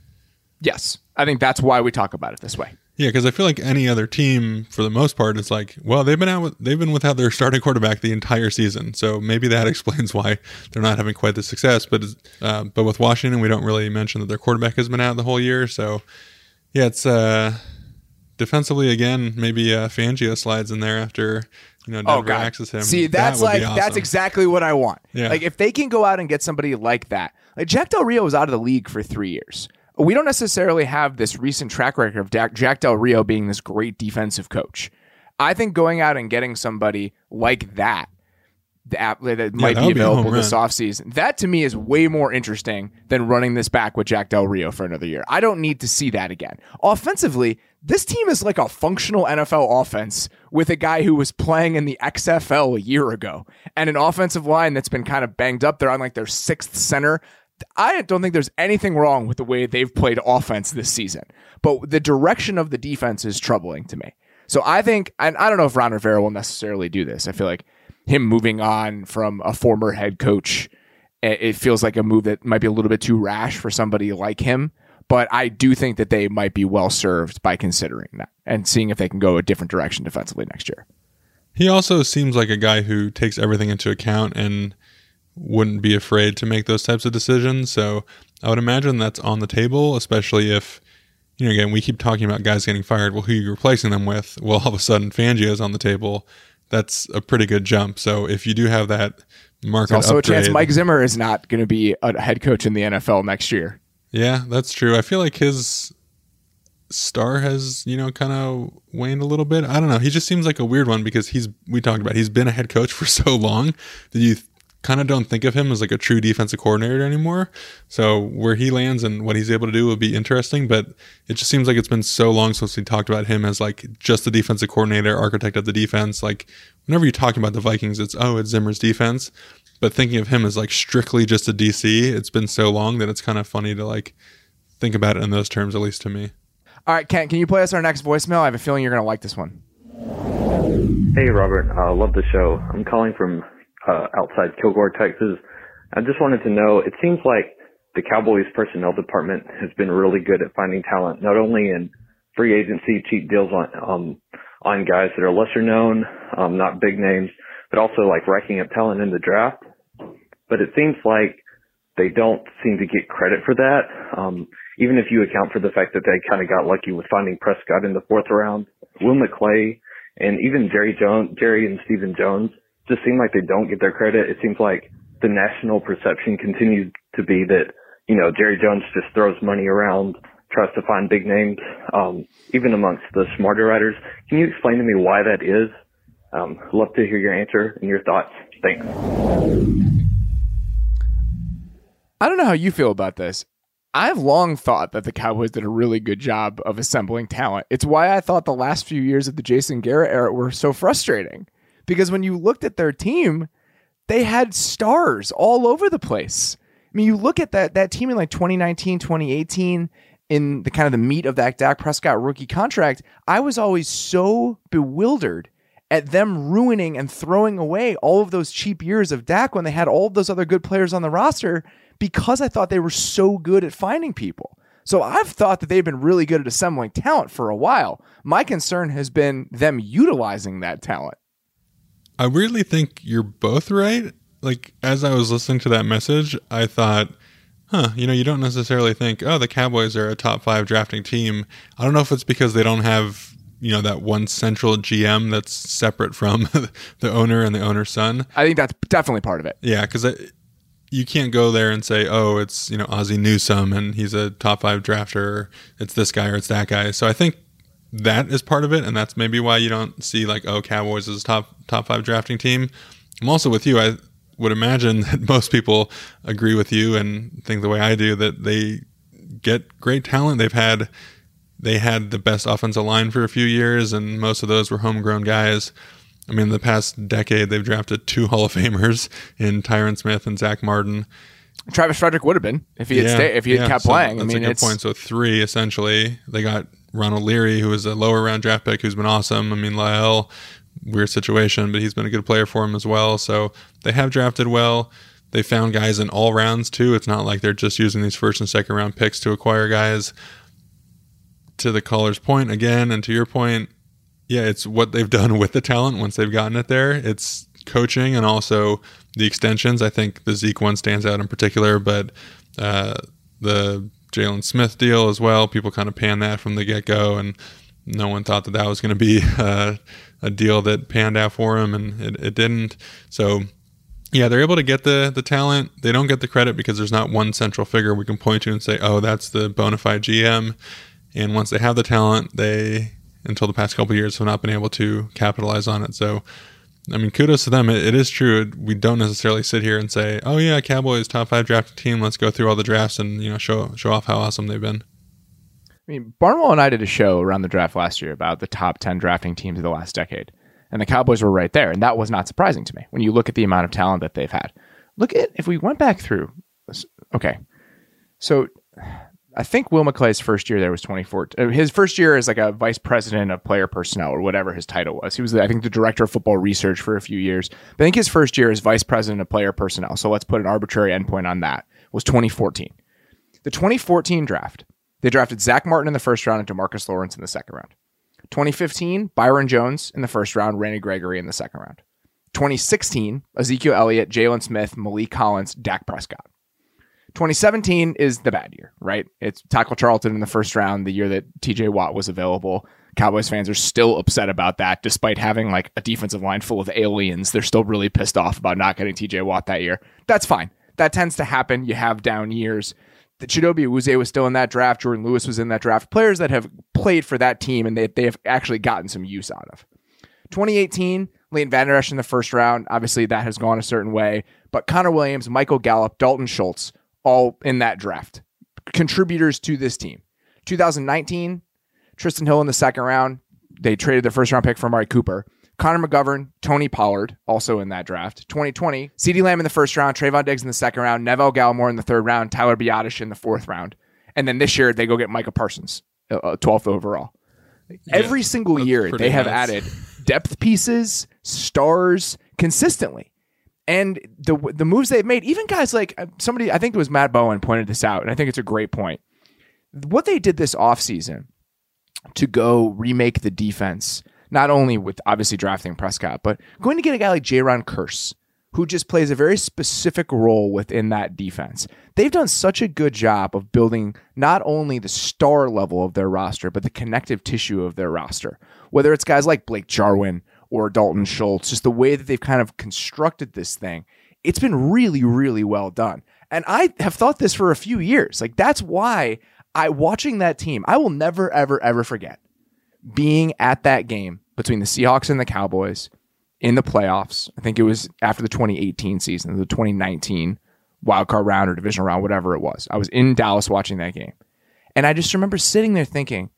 Yes, I think that's why we talk about it this way. Yeah, because I feel like any other team, for the most part, it's like, well, they've been out with, they've been without their starting quarterback the entire season, so maybe that explains why they're not having quite the success. But uh, but with Washington, we don't really mention that their quarterback has been out the whole year. So yeah, it's uh, defensively again. Maybe uh, Fangio slides in there after you know Denver oh, God. axes him. See, that's that like awesome. That's exactly what I want. Yeah. Like, if they can go out and get somebody like that, like Jack Del Rio was out of the league for three years. We don't necessarily have this recent track record of Jack Del Rio being this great defensive coach. I think going out and getting somebody like that that, that might yeah, be available be this offseason, that to me is way more interesting than running this back with Jack Del Rio for another year. I don't need to see that again. Offensively, this team is like a functional N F L offense with a guy who was playing in the X F L a year ago and an offensive line that's been kind of banged up. They're on like their sixth center. I don't think there's anything wrong with the way they've played offense this season, but the direction of the defense is troubling to me. So I think, and I don't know if Ron Rivera will necessarily do this. I feel like him moving on from a former head coach, it feels like a move that might be a little bit too rash for somebody like him, but I do think that they might be well served by considering that and seeing if they can go a different direction defensively next year. He also seems like a guy who takes everything into account and wouldn't be afraid to make those types of decisions. So I would imagine that's on the table, especially if, you know, again, we keep talking about guys getting fired. Well, who are you replacing them with? Well, all of a sudden Fangio is on the table. That's a pretty good jump. So if you do have that market There's also upgrade, a chance Mike Zimmer is not going to be a head coach in the N F L next year. Yeah, that's true. I feel like his star has, you know, kind of waned a little bit. I don't know. He just seems like a weird one because he's, we talked about, he's been a head coach for so long that you kind of don't think of him as like a true defensive coordinator anymore. So where he lands and what he's able to do will be interesting, but it just seems like it's been so long since we talked about him as like just the defensive coordinator, architect of the defense. Like whenever you're talking about the Vikings, it's, oh, it's Zimmer's defense. But thinking of him as like strictly just a D C, it's been so long that it's kind of funny to like think about it in those terms, at least to me. All right, Kent, can you play us our next voicemail? I have a feeling you're going to like this one. Hey, Robert. I uh, love the show. I'm calling from Uh, outside Kilgore, Texas. I just wanted to know, it seems like the Cowboys personnel department has been really good at finding talent, not only in free agency, cheap deals on um, on guys that are lesser known, um, not big names, but also like racking up talent in the draft. But it seems like they don't seem to get credit for that, um, even if you account for the fact that they kind of got lucky with finding Prescott in the fourth round, Will McClay, and even Jerry Jones, Jerry and Stephen Jones. Just seem like they don't get their credit. It seems like the national perception continues to be that, you know, Jerry Jones just throws money around, tries to find big names, um, even amongst the smarter writers. Can you explain to me why that is? Um, love to hear your answer and your thoughts. Thanks. I don't know how you feel about this. I've long thought that the Cowboys did a really good job of assembling talent. It's why I thought the last few years of the Jason Garrett era were so frustrating. Because when you looked at their team, they had stars all over the place. I mean, you look at that that team in like twenty nineteen, twenty eighteen, in the kind of the meat of that Dak Prescott rookie contract, I was always so bewildered at them ruining and throwing away all of those cheap years of Dak when they had all of those other good players on the roster, because I thought they were so good at finding people. So I've thought that they've been really good at assembling talent for a while. My concern has been them utilizing that talent. I weirdly think you're both right. Like, as I was listening to that message, I thought, huh, you know, you don't necessarily think, oh, the Cowboys are a top five drafting team. I don't know if it's because they don't have, you know, that one central G M that's separate from the owner and the owner's son. I think that's definitely part of it. Yeah, because you can't go there and say, oh, it's, you know, Ozzie Newsome and he's a top five drafter, or it's this guy or it's that guy. So I think that is part of it, and that's maybe why you don't see like, oh, Cowboys is a top top five drafting team. I'm also with you. I would imagine that most people agree with you and think the way I do, that they get great talent. They've had they had the best offensive line for a few years, and most of those were homegrown guys. I mean, in the past decade, they've drafted two Hall of Famers in Tyron Smith and Zach Martin. Travis Frederick would have been if he had yeah, stayed, if he had yeah, kept so playing. That's I mean, a good it's point. So three essentially. They got Ronald Leary, who was a lower round draft pick, who's been awesome. I mean, Lael, weird situation, but he's been a good player for him as well. So they have drafted well. They found guys in all rounds too. It's not like they're just using these first and second round picks to acquire guys. To the caller's point again, and to your point, yeah, it's what they've done with the talent once they've gotten it there. It's coaching and also the extensions. I think the Zeke one stands out in particular, but uh, the Jalen Smith deal as well, people kind of panned that from the get-go, and no one thought that that was going to be uh, a deal that panned out for him, and it, it didn't. So, yeah, they're able to get the the talent. They don't get the credit because there's not one central figure we can point to and say, oh, that's the bona fide G M. And once they have the talent, they, until the past couple of years, have not been able to capitalize on it. So, I mean, kudos to them. It, it is true. We don't necessarily sit here and say, oh, yeah, Cowboys, top five drafted team. Let's go through all the drafts and, you know, show show off how awesome they've been. I mean, Barnwell and I did a show around the draft last year about the top ten drafting teams of the last decade. And the Cowboys were right there. And that was not surprising to me when you look at the amount of talent that they've had. Look at, if we went back through, okay. So I think Will McClay's first year there was twenty fourteen. His first year as like a vice president of player personnel or whatever his title was. He was, I think, the director of football research for a few years. But I think his first year as vice president of player personnel, so let's put an arbitrary endpoint on that, was twenty fourteen. The twenty fourteen draft, they drafted Zach Martin in the first round and DeMarcus Lawrence in the second round. twenty fifteen, Byron Jones in the first round, Randy Gregory in the second round. twenty sixteen, Ezekiel Elliott, Jalen Smith, Malik Collins, Dak Prescott. twenty seventeen is the bad year, right? It's Tackle Charlton in the first round, the year that T J Watt was available. Cowboys fans are still upset about that, despite having like a defensive line full of aliens. They're still really pissed off about not getting T J Watt that year. That's fine. That tends to happen. You have down years. The Chidobe Awuzie was still in that draft. Jordan Lewis was in that draft. Players that have played for that team and they, they have actually gotten some use out of. twenty eighteen, Leighton Vander Esch in the first round. Obviously, that has gone a certain way. But Connor Williams, Michael Gallup, Dalton Schultz, all in that draft. Contributors to this team. two thousand nineteen, Tristan Hill in the second round. They traded their first round pick for Amari Cooper. Connor McGovern, Tony Pollard, also in that draft. twenty twenty, CeeDee Lamb in the first round, Trayvon Diggs in the second round, Neville Gallimore in the third round, Tyler Biadasz in the fourth round. And then this year, they go get Micah Parsons, uh, twelfth overall. Yeah, every single year, they have nuts. Added depth pieces, stars, consistently. And the the moves they've made, even guys like somebody, I think it was Matt Bowen pointed this out, and I think it's a great point. What they did this offseason to go remake the defense, not only with obviously drafting Prescott, but going to get a guy like Jaron Kearse, who just plays a very specific role within that defense. They've done such a good job of building not only the star level of their roster, but the connective tissue of their roster. Whether it's guys like Blake Jarwin or Dalton Schultz, just the way that they've kind of constructed this thing, it's been really, really well done. And I have thought this for a few years. Like, that's why I, watching that team, I will never, ever, ever forget being at that game between the Seahawks and the Cowboys in the playoffs. I think it was after the twenty eighteen season, the twenty nineteen wild card round or divisional round, whatever it was. I was in Dallas watching that game. And I just remember sitting there thinking,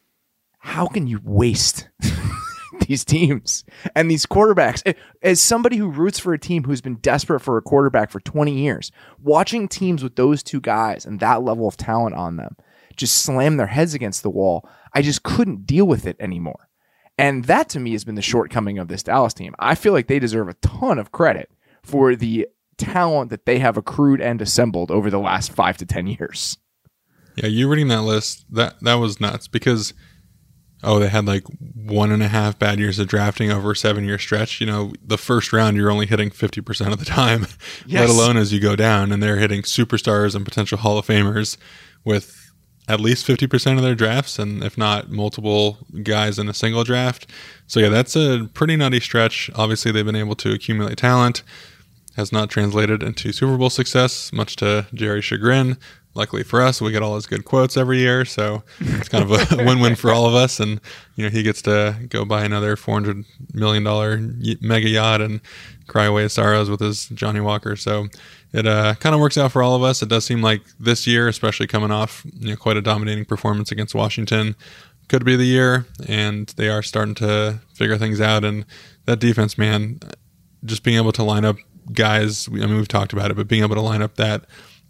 how can you waste these teams and these quarterbacks? As somebody who roots for a team who's been desperate for a quarterback for twenty years, watching teams with those two guys and that level of talent on them just slam their heads against the wall, I just couldn't deal with it anymore. And that to me has been the shortcoming of this Dallas team. I feel like they deserve a ton of credit for the talent that they have accrued and assembled over the last five to ten years. Yeah, you reading that list, that that was nuts because, oh, they had like one and a half bad years of drafting over a seven-year stretch. You know, the first round, you're only hitting fifty percent of the time, yes. Let alone as you go down, and they're hitting superstars and potential Hall of Famers with at least fifty percent of their drafts, and if not multiple guys in a single draft. So yeah, that's a pretty nutty stretch. Obviously, they've been able to accumulate talent. Has not translated into Super Bowl success, much to Jerry's chagrin. Luckily for us, we get all his good quotes every year, so it's kind of a win-win for all of us. And you know, he gets to go buy another four hundred million dollars mega yacht and cry away his sorrows with his Johnny Walker. So it uh, kind of works out for all of us. It does seem like this year, especially coming off you know, quite a dominating performance against Washington, could be the year, and they are starting to figure things out. And that defense, man, just being able to line up guys, I mean, we've talked about it, but being able to line up that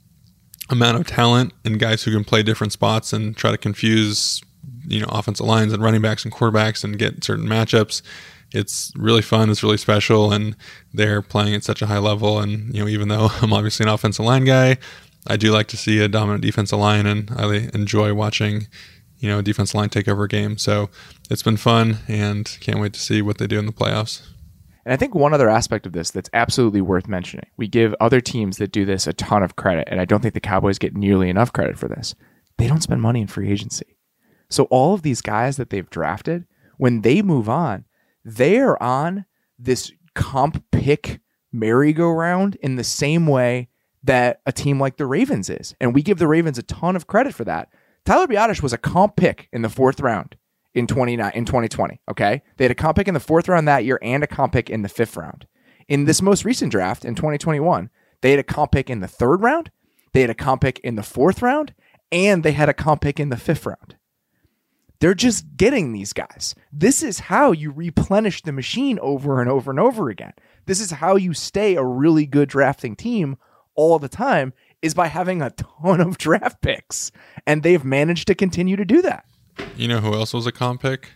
amount of talent and guys who can play different spots and try to confuse, you know, offensive lines and running backs and quarterbacks and get certain matchups. It's really fun. It's really special. And they're playing at such a high level. And, you know, even though I'm obviously an offensive line guy, I do like to see a dominant defensive line, and I enjoy watching, you know, a defensive line take over a game. So it's been fun, and can't wait to see what they do in the playoffs. And I think one other aspect of this that's absolutely worth mentioning, we give other teams that do this a ton of credit, and I don't think the Cowboys get nearly enough credit for this. They don't spend money in free agency. So all of these guys that they've drafted, when they move on, they are on this comp pick merry-go-round in the same way that a team like the Ravens is. And we give the Ravens a ton of credit for that. Tyler Biadasz was a comp pick in the fourth round. In twenty-nine in twenty twenty, okay? They had a comp pick in the fourth round that year and a comp pick in the fifth round. In this most recent draft in twenty twenty-one, they had a comp pick in the third round, they had a comp pick in the fourth round, and they had a comp pick in the fifth round. They're just getting these guys. This is how you replenish the machine over and over and over again. This is how you stay a really good drafting team all the time, is by having a ton of draft picks. And they've managed to continue to do that. You know who else was a comp pick?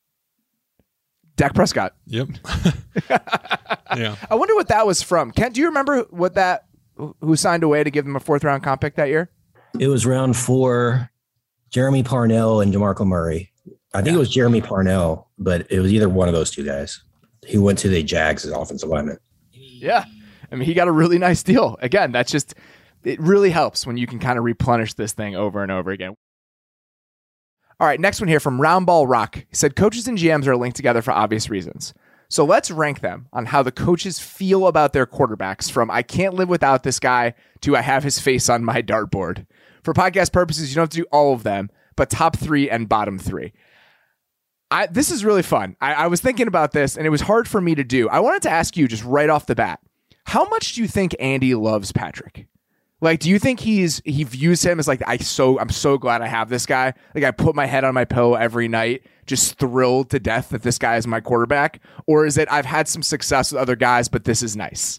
Dak Prescott. Yep. Yeah. I wonder what that was from. Kent, do you remember what that, who signed away to give them a fourth round comp pick that year? It was round four, Jeremy Parnell and DeMarco Murray. I think yeah. it was Jeremy Parnell, but it was either one of those two guys. He went to the Jags as offensive lineman. Yeah. I mean, he got a really nice deal. Again, that's just, it really helps when you can kind of replenish this thing over and over again. All right, next one here from Roundball Rock. He said, coaches and G Ms are linked together for obvious reasons. So let's rank them on how the coaches feel about their quarterbacks, from I can't live without this guy to I have his face on my dartboard. For podcast purposes, you don't have to do all of them, but top three and bottom three. I, this is really fun. I, I was thinking about this, and it was hard for me to do. I wanted to ask you just right off the bat, how much do you think Andy loves Patrick? Like, do you think he's he views him as like, I so I'm so glad I have this guy. Like, I put my head on my pillow every night, just thrilled to death that this guy is my quarterback? Or is it I've had some success with other guys, but this is nice?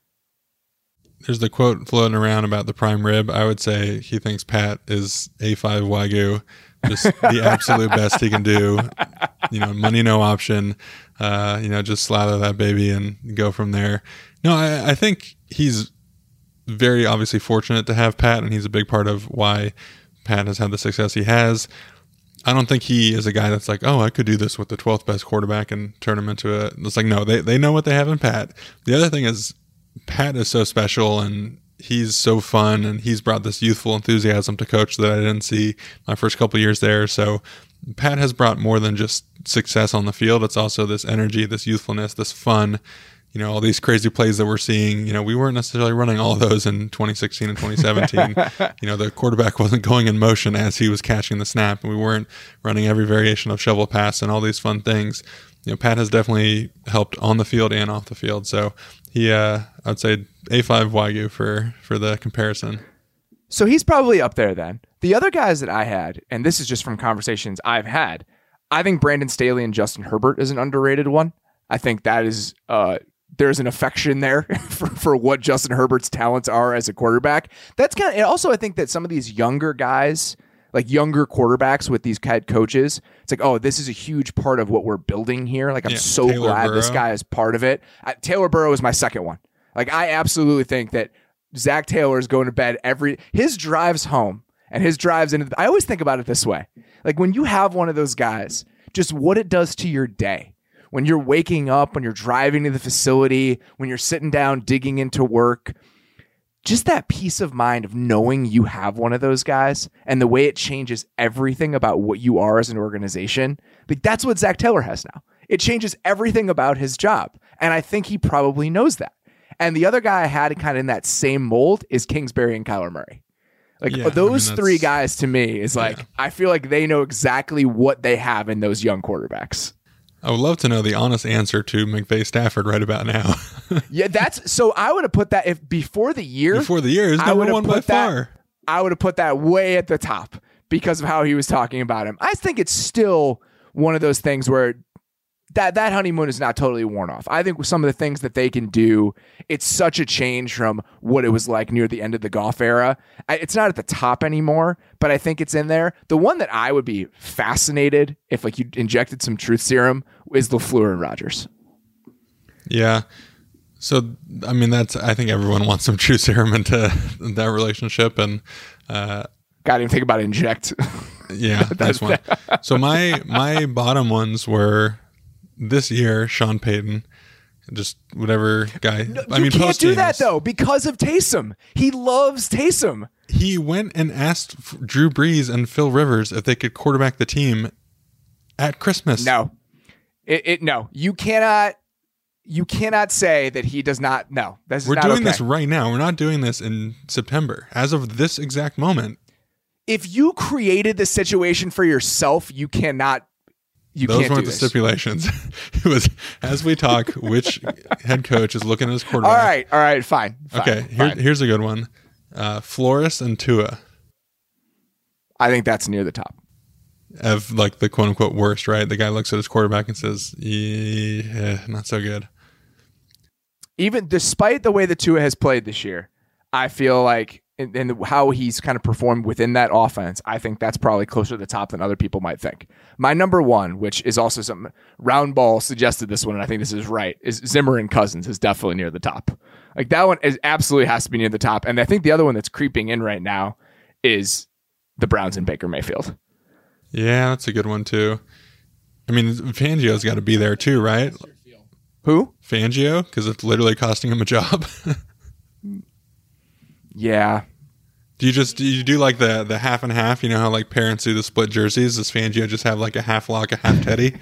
There's the quote floating around about the prime rib. I would say he thinks Pat is A five Wagyu, just the absolute best he can do. You know, money no option. Uh, you know, just slather that baby and go from there. No, I, I think he's very obviously fortunate to have Pat, and he's a big part of why Pat has had the success he has. I don't think he is a guy that's like, oh, I could do this with the twelfth best quarterback and turn him into a... It's like, no, they, they know what they have in Pat. The other thing is Pat is so special, and he's so fun, and he's brought this youthful enthusiasm to coach that I didn't see my first couple of years there. So Pat has brought more than just success on the field. It's also this energy, this youthfulness, this fun. You know, all these crazy plays that we're seeing, you know, we weren't necessarily running all of those in twenty sixteen and twenty seventeen. You know, the quarterback wasn't going in motion as he was catching the snap, and we weren't running every variation of shovel pass and all these fun things. you know, Pat has definitely helped on the field and off the field. So he, uh, I'd say A five Wagyu for, for the comparison. So he's probably up there then. The other guys that I had, and this is just from conversations I've had, I think Brandon Staley and Justin Herbert is an underrated one. I think that is, uh, there's an affection there for, for what Justin Herbert's talents are as a quarterback. That's kind of, and also I think that some of these younger guys, like younger quarterbacks with these head coaches, it's like, oh, this is a huge part of what we're building here. Like, I'm yeah, so Taylor glad Burrow. This guy is part of it. I, Taylor Burrow is my second one. Like, I absolutely think that Zach Taylor is going to bed every, his drives home and his drives into, the, I always think about it this way. Like, when you have one of those guys, just what it does to your day. When you're waking up, when you're driving to the facility, when you're sitting down, digging into work, just that peace of mind of knowing you have one of those guys and the way it changes everything about what you are as an organization. Like, that's what Zach Taylor has now. It changes everything about his job. And I think he probably knows that. And the other guy I had kind of in that same mold is Kingsbury and Kyler Murray. Like, yeah, those I mean, three guys to me is like, yeah. I feel like they know exactly what they have in those young quarterbacks. I would love to know the honest answer to McVay Stafford right about now. Yeah, that's so I would have put that if before the year. Before the year is number one by that, far. I would have put that way at the top because of how he was talking about him. I think it's still one of those things where that that honeymoon is not totally worn off. I think with some of the things that they can do, it's such a change from what it was like near the end of the Goff era. I, it's not at the top anymore, but I think it's in there. The one that I would be fascinated if like you injected some truth serum is LaFleur and Rodgers. Yeah. So, I mean, that's, I think everyone wants some truth serum into that relationship. And, uh, got to even think about inject. Yeah, that's one. So my, my bottom ones were, this year, Sean Payton, just whatever guy. No, I you mean, can't do that though because of Taysom. He loves Taysom. He went and asked Drew Brees and Phil Rivers if they could quarterback the team at Christmas. No, it, it no. You cannot. You cannot say that he does not. No, that's we're not doing okay. this right now. We're not doing this in September. As of this exact moment, if you created the situation for yourself, you cannot. You Those can't weren't do the this. stipulations. It was as we talk, which head coach is looking at his quarterback. All right, all right, fine. fine okay, here, fine. here's a good one. Uh, Flores and Tua. I think that's near the top. Of like the quote unquote worst, right? The guy looks at his quarterback and says, yeah, not so good. Even despite the way that Tua has played this year, I feel like and, and how he's kind of performed within that offense, I think that's probably closer to the top than other people might think. My number one, which is also something Roundball suggested this one, and I think this is right, is Zimmer and Cousins is definitely near the top. Like that one is absolutely has to be near the top. And I think the other one that's creeping in right now is the Browns and Baker Mayfield. Yeah, that's a good one too. I mean, Fangio's got to be there too, right? Who? Fangio, because it's literally costing him a job. Yeah. Do you just do you do like the the half and half? You know how like parents do the split jerseys? Does Fangio just have like a half lock, a half Teddy?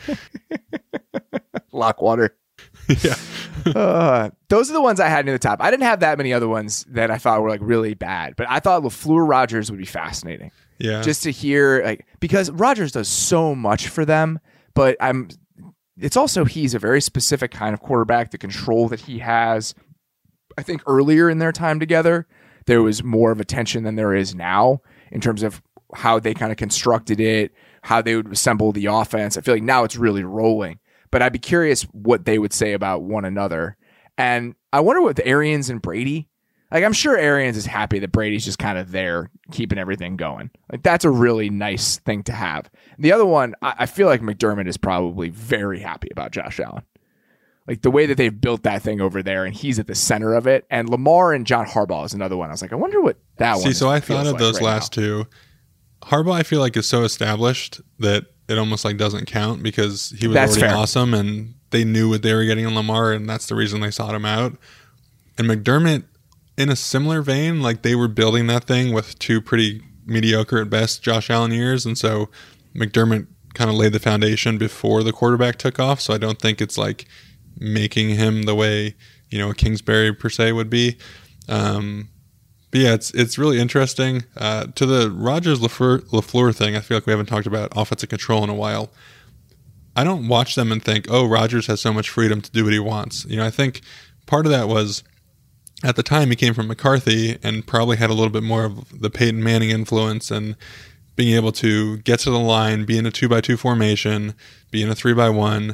Lock water. Yeah. uh, those are the ones I had near the top. I didn't have that many other ones that I thought were like really bad, but I thought LaFleur Rodgers would be fascinating. Yeah. Just to hear like because Rodgers does so much for them, but I'm it's also he's a very specific kind of quarterback, the control that he has. I think earlier in their time together, there was more of a tension than there is now in terms of how they kind of constructed it, how they would assemble the offense. I feel like now it's really rolling, but I'd be curious what they would say about one another. And I wonder what the Arians and Brady, like I'm sure Arians is happy that Brady's just kind of there keeping everything going. Like that's a really nice thing to have. The other one, I, I feel like McDermott is probably very happy about Josh Allen. Like the way that they've built that thing over there and he's at the center of it. And Lamar and John Harbaugh is another one. I was like, I wonder what that one See, so I thought of like those right last now. two. Harbaugh, I feel like is so established that it almost like doesn't count because he was That's already fair. awesome and they knew what they were getting in Lamar and that's the reason they sought him out. And McDermott, in a similar vein, like they were building that thing with two pretty mediocre at best Josh Allen years. And so McDermott kind of laid the foundation before the quarterback took off. So I don't think it's like making him the way, you know, a Kingsbury per se would be. Um, but yeah, it's it's really interesting. Uh, to the Rodgers LaFleur, LaFleur thing, I feel like we haven't talked about offensive control in a while. I don't watch them and think, oh, Rodgers has so much freedom to do what he wants. You know, I think part of that was at the time he came from McCarthy and probably had a little bit more of the Peyton Manning influence and being able to get to the line, be in a two by two formation, be in a three by one,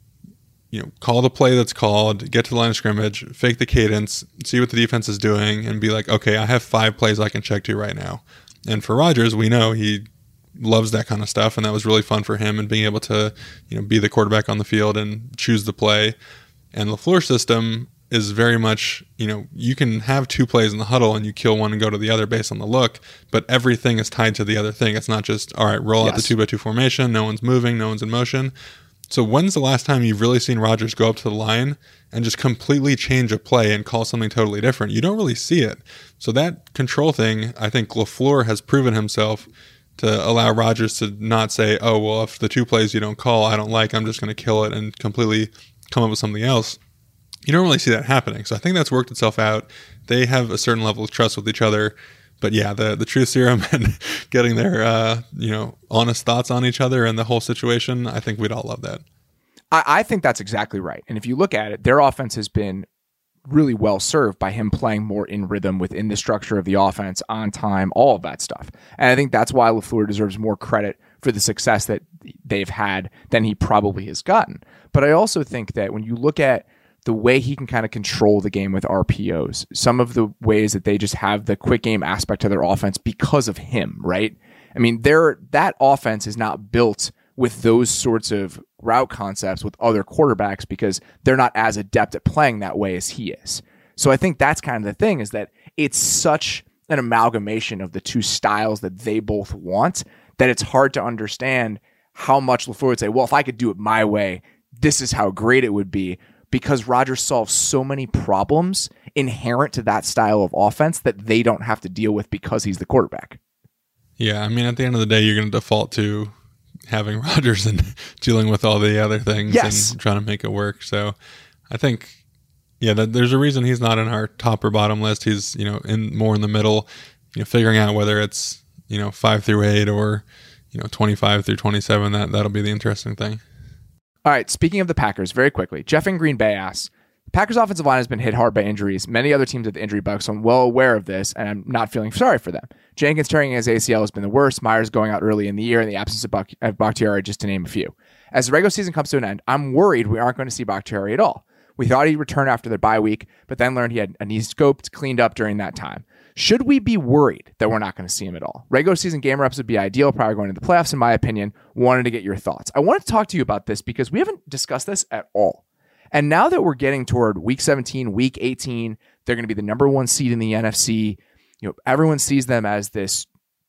you know, call the play that's called, get to the line of scrimmage, fake the cadence, see what the defense is doing, and be like, okay, I have five plays I can check to right now. And for Rodgers, we know he loves that kind of stuff, and that was really fun for him, and being able to, you know, be the quarterback on the field and choose the play. And LaFleur's system is very much, you know, you can have two plays in the huddle and you kill one and go to the other based on the look, but everything is tied to the other thing. It's not just, all right, roll yes. out the two by two formation, no one's moving, no one's in motion. So when's the last time you've really seen Rodgers go up to the line and just completely change a play and call something totally different? You don't really see it. So that control thing, I think LaFleur has proven himself to allow Rodgers to not say, oh, well, if the two plays you don't call I don't like, I'm just going to kill it and completely come up with something else. You don't really see that happening. So I think that's worked itself out. They have a certain level of trust with each other. But yeah, the the truth serum and getting their uh, you know, honest thoughts on each other and the whole situation, I think we'd all love that. I, I think that's exactly right. And if you look at it, their offense has been really well served by him playing more in rhythm within the structure of the offense, on time, all of that stuff. And I think that's why LaFleur deserves more credit for the success that they've had than he probably has gotten. But I also think that when you look at the way he can kind of control the game with R P Os, some of the ways that they just have the quick game aspect of their offense because of him, right? I mean, they're, that offense is not built with those sorts of route concepts with other quarterbacks because they're not as adept at playing that way as he is. So I think that's kind of the thing, is that it's such an amalgamation of the two styles that they both want that it's hard to understand how much LaFleur would say, well, if I could do it my way, this is how great it would be. Because Rodgers solves so many problems inherent to that style of offense that they don't have to deal with because he's the quarterback. Yeah, I mean, at the end of the day, you're going to default to having Rodgers and dealing with all the other things yes. and trying to make it work. So I think, yeah, that there's a reason he's not in our top or bottom list. He's, you know, in more in the middle, you know, figuring out whether it's, you know, five through eight or, you know, twenty-five through twenty-seven. That, that'll be the interesting thing. All right, speaking of the Packers, very quickly, Jeff in Green Bay asks, the Packers offensive line has been hit hard by injuries. Many other teams have the injury bug, so I'm well aware of this, and I'm not feeling sorry for them. Jenkins tearing his A C L has been the worst. Myers going out early in the year in the absence of, Bak- of Bakhtiari, just to name a few. As the regular season comes to an end, I'm worried we aren't going to see Bakhtiari at all. We thought he'd return after their bye week, but then learned he had a knee scoped, cleaned up during that time. Should we be worried that we're not going to see him at all? Regular season game reps would be ideal, probably going to the playoffs, in my opinion. Wanted to get your thoughts. I wanted to talk to you about this because we haven't discussed this at all. And now that we're getting toward week seventeen, week eighteen, they're going to be the number one seed in the N F C. You know, everyone sees them as this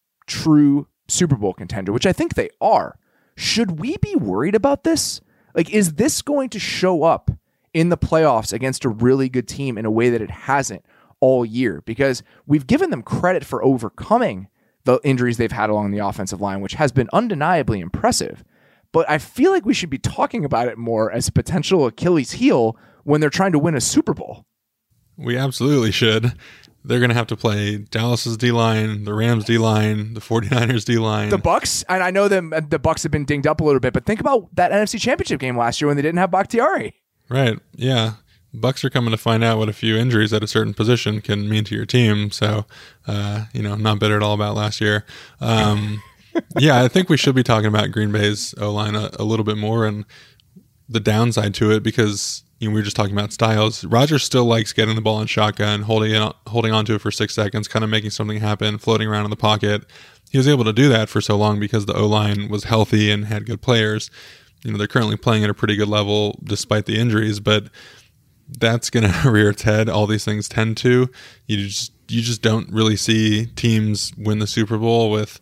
true Super Bowl contender, which I think they are. Should we be worried about this? Like, is this going to show up in the playoffs against a really good team in a way that it hasn't all year? Because we've given them credit for overcoming the injuries they've had along the offensive line, which has been undeniably impressive. But I feel like we should be talking about it more as a potential Achilles heel when they're trying to win a Super Bowl. We absolutely should. They're going to have to play Dallas's D-line, the Rams D-line, the 49ers D-line. The Bucs, and I know them, the Bucs have been dinged up a little bit, but think about that N F C Championship game last year when they didn't have Bakhtiari. Right, yeah. Bucs are coming to find out what a few injuries at a certain position can mean to your team. So, uh, you know, not bitter at all about last year. Um, yeah, I think we should be talking about Green Bay's O-line a, a little bit more and the downside to it, because you know, we were just talking about styles. Rodgers still likes getting the ball in shotgun, holding it, holding on to it for six seconds, kind of making something happen, floating around in the pocket. He was able to do that for so long because the O-line was healthy and had good players. You know, they're currently playing at a pretty good level despite the injuries, but that's going to rear its head. All these things tend to. You just you just don't really see teams win the Super Bowl with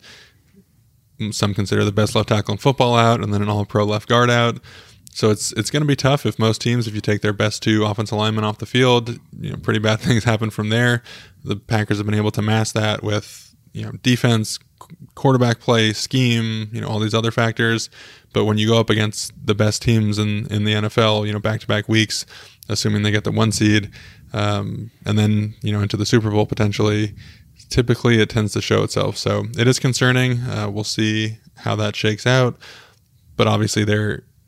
some consider the best left tackle in football out and then an all-pro left guard out. So it's it's going to be tough if most teams, if you take their best two offensive linemen off the field, you know, pretty bad things happen from there. The Packers have been able to mask that with, you know, defense, quarterback play, scheme, you know, all these other factors. But when you go up against the best teams in, in the N F L, you know, back-to-back weeks, assuming they get the one seed, um, and then, you know, into the Super Bowl potentially, typically it tends to show itself. So it is concerning. Uh, we'll see how that shakes out. But obviously they're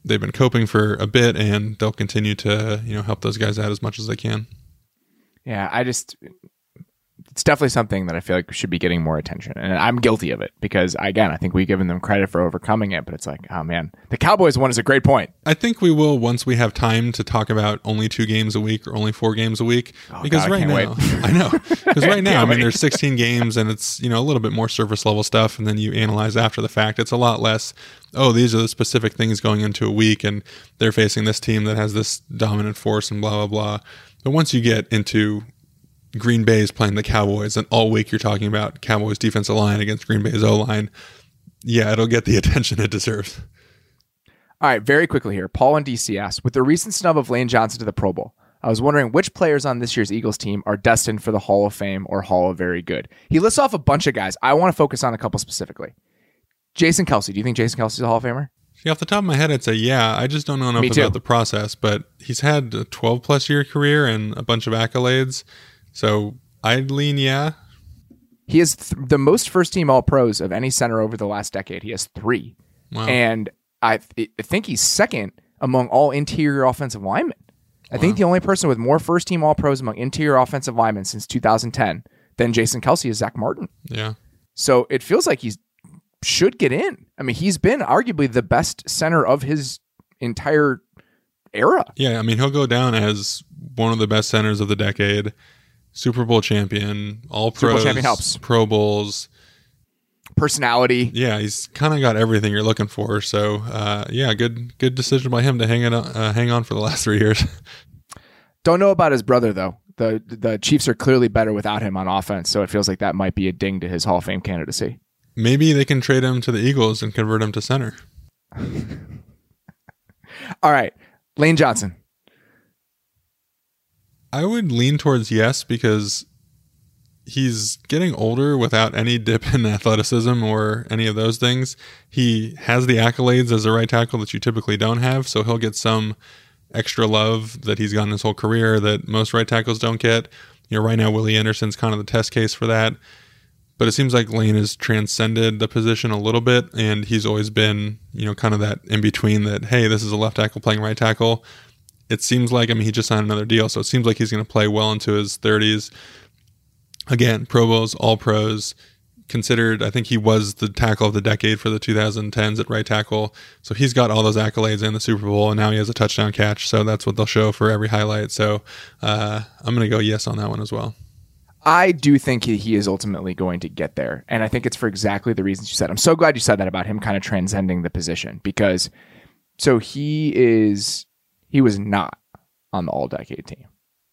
they've been coping for a bit, and they'll continue to, you know, help those guys out as much as they can. Yeah, I just, it's definitely something that I feel like should be getting more attention. And I'm guilty of it because, again, I think we've given them credit for overcoming it, but it's like, oh man, the Cowboys one is a great point. I think we will once we have time to talk about only two games a week or only four games a week. Oh, because God, right I now, wait. I know, because right now, I mean, wait. there's sixteen games and it's, you know, a little bit more surface level stuff. And then you analyze after the fact. It's a lot less, oh, these are the specific things going into a week and they're facing this team that has this dominant force and blah, blah, blah. But once you get into Green Bay is playing the Cowboys, and all week you're talking about Cowboys defensive line against Green Bay's O-line, yeah, it'll get the attention it deserves. All right, very quickly here. Paul and D C asks, with the recent snub of Lane Johnson to the Pro Bowl, I was wondering which players on this year's Eagles team are destined for the Hall of Fame or Hall of Very Good. He lists off a bunch of guys. I want to focus on a couple specifically. Jason Kelce. Do you think Jason Kelce's a Hall of Famer? See, off the top of my head, I'd say yeah. I just don't know enough Me too. about the process, but he's had a twelve-plus year career and a bunch of accolades, so I'd lean yeah. He has th- the most first-team All-Pros of any center over the last decade. He has three. Wow. And I, th- I think he's second among all interior offensive linemen. I think the only person with more first-team All-Pros among interior offensive linemen since two thousand ten than Jason Kelce is Zach Martin. Yeah. So it feels like he's should get in. I mean, he's been arguably the best center of his entire era. Yeah, I mean, he'll go down as one of the best centers of the decade, Super Bowl champion, all Super Bowl pros, champion helps. Pro Bowls. Personality. Yeah, he's kind of got everything you're looking for. So, uh, yeah, good good decision by him to hang it on, uh, hang on for the last three years. Don't know about his brother, though. The the Chiefs are clearly better without him on offense, so it feels like that might be a ding to his Hall of Fame candidacy. Maybe they can trade him to the Eagles and convert him to center. All right, Lane Johnson. I would lean towards yes because he's getting older without any dip in athleticism or any of those things. He has the accolades as a right tackle that you typically don't have, so he'll get some extra love that he's gotten his whole career that most right tackles don't get. You know, right now Willie Anderson's kind of the test case for that. But it seems like Lane has transcended the position a little bit, and he's always been, you know, kind of that in between that, hey, this is a left tackle playing right tackle. It seems like, I mean, he just signed another deal, so it seems like he's going to play well into his thirties. Again, Pro Bowls, All Pros, considered, I think he was the tackle of the decade for the two thousand tens at right tackle. So he's got all those accolades in the Super Bowl, and now he has a touchdown catch, so that's what they'll show for every highlight. So uh, I'm going to go yes on that one as well. I do think he, he is ultimately going to get there. And I think it's for exactly the reasons you said. I'm so glad you said that about him kind of transcending the position because so he is, he was not on the all decade team.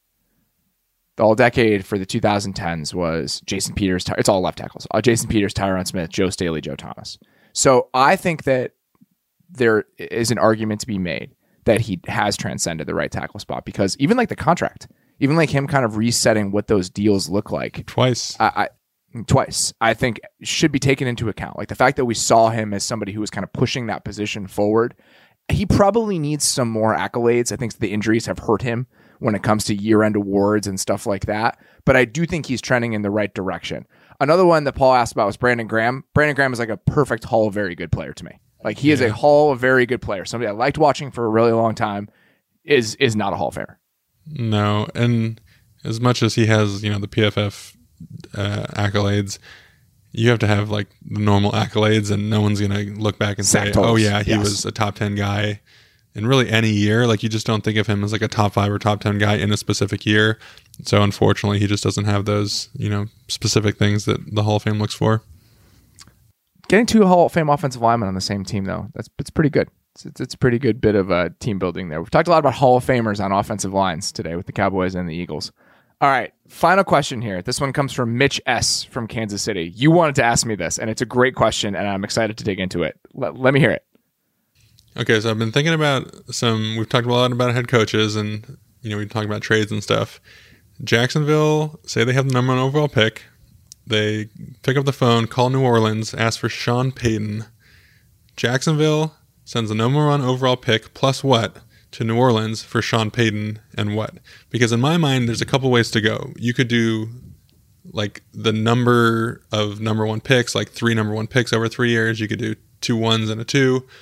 The all decade for the two thousand tens was Jason Peters. It's all left tackles. Uh, Jason Peters, Tyron Smith, Joe Staley, Joe Thomas. So I think that there is an argument to be made that he has transcended the right tackle spot because even like the contract, even like him kind of resetting what those deals look like twice, I, I twice, I think should be taken into account. Like the fact that we saw him as somebody who was kind of pushing that position forward. He probably needs some more accolades. I think the injuries have hurt him when it comes to year-end awards and stuff like that. But I do think he's trending in the right direction. Another one that Paul asked about was Brandon Graham. Brandon Graham is like a perfect Hall of Very Good player to me. Like he is yeah. a Hall of Very Good player. Somebody I liked watching for a really long time is is not a Hall of Famer. No, and as much as he has, you know, the P F F uh, accolades, you have to have like the normal accolades, and no one's gonna look back and Sack say, totals. "Oh yeah, he Yes. was a top ten guy." In really any year, like you just don't think of him as like a top five or top ten guy in a specific year. So unfortunately, he just doesn't have those, you know, specific things that the Hall of Fame looks for. Getting two Hall of Fame offensive linemen on the same team, though, that's it's pretty good. It's, it's, it's a pretty good bit of uh, team building there. We've talked a lot about Hall of Famers on offensive lines today with the Cowboys and the Eagles. All right, final question here. This one comes from Mitch S. from Kansas City. You wanted to ask me this, and it's a great question, and I'm excited to dig into it. Let, let me hear it. Okay, so I've been thinking about some, we've talked a lot about head coaches and, you know, we talked about trades and stuff. Jacksonville, say they have the number one overall pick. They pick up the phone, call New Orleans, ask for Sean Payton. Jacksonville sends the number one overall pick plus what to New Orleans for Sean Payton and what? Because in my mind, there's a couple ways to go. You could do like the number of number one picks, like three number one picks over three years. You could do two ones and a two.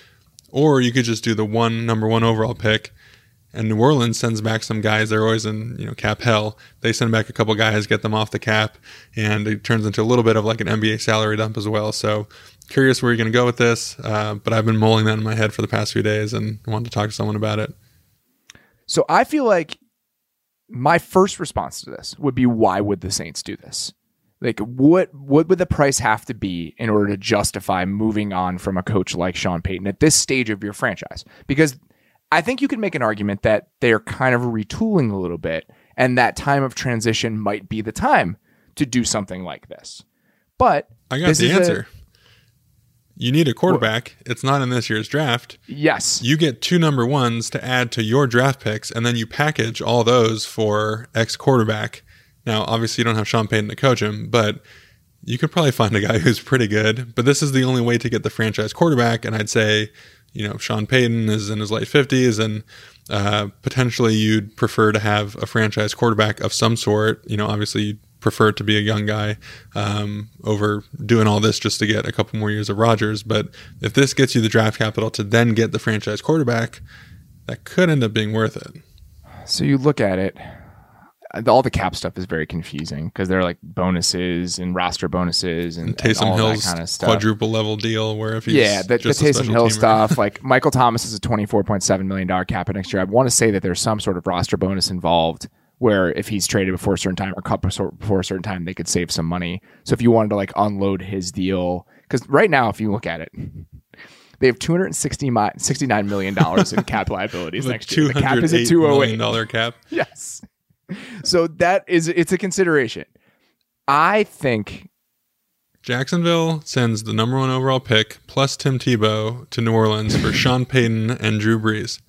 Or you could just do the one number one overall pick, and New Orleans sends back some guys. They're always in, you know, cap hell. They send back a couple guys, get them off the cap, and it turns into a little bit of like an N B A salary dump as well. So curious where you're going to go with this, uh, but I've been mulling that in my head for the past few days and wanted to talk to someone about it. So I feel like my first response to this would be, why would the Saints do this? Like, what what would the price have to be in order to justify moving on from a coach like Sean Payton at this stage of your franchise? Because I think you could make an argument that they're kind of retooling a little bit, and that time of transition might be the time to do something like this. But I got the answer. A, you need a quarterback. Well, it's not in this year's draft. Yes. You get two number ones to add to your draft picks, and then you package all those for X quarterback. Now, obviously, you don't have Sean Payton to coach him, but you could probably find a guy who's pretty good. But this is the only way to get the franchise quarterback, and I'd say, you know, Sean Payton is in his late fifties, and uh, potentially you'd prefer to have a franchise quarterback of some sort. You know, obviously you'd prefer it to be a young guy um, over doing all this just to get a couple more years of Rodgers. But if this gets you the draft capital to then get the franchise quarterback, that could end up being worth it. So you look at it, all the cap stuff is very confusing because they're like bonuses and roster bonuses and, and Taysom and all Hill's that kind of stuff. Quadruple level deal where if he's yeah, the, the just a Taysom special Hill teamer. stuff, like Michael Thomas is a twenty-four point seven million dollars cap next year. I want to say that there's some sort of roster bonus involved where if he's traded before a certain time or cut before a certain time, they could save some money. So if you wanted to like unload his deal, because right now, if you look at it, they have two hundred sixty-nine million dollars in cap liabilities next year. The cap is at two hundred eight million dollars cap. Yes. So that is, it's a consideration. I think Jacksonville sends the number one overall pick plus Tim Tebow to New Orleans for Sean Payton and Drew Brees.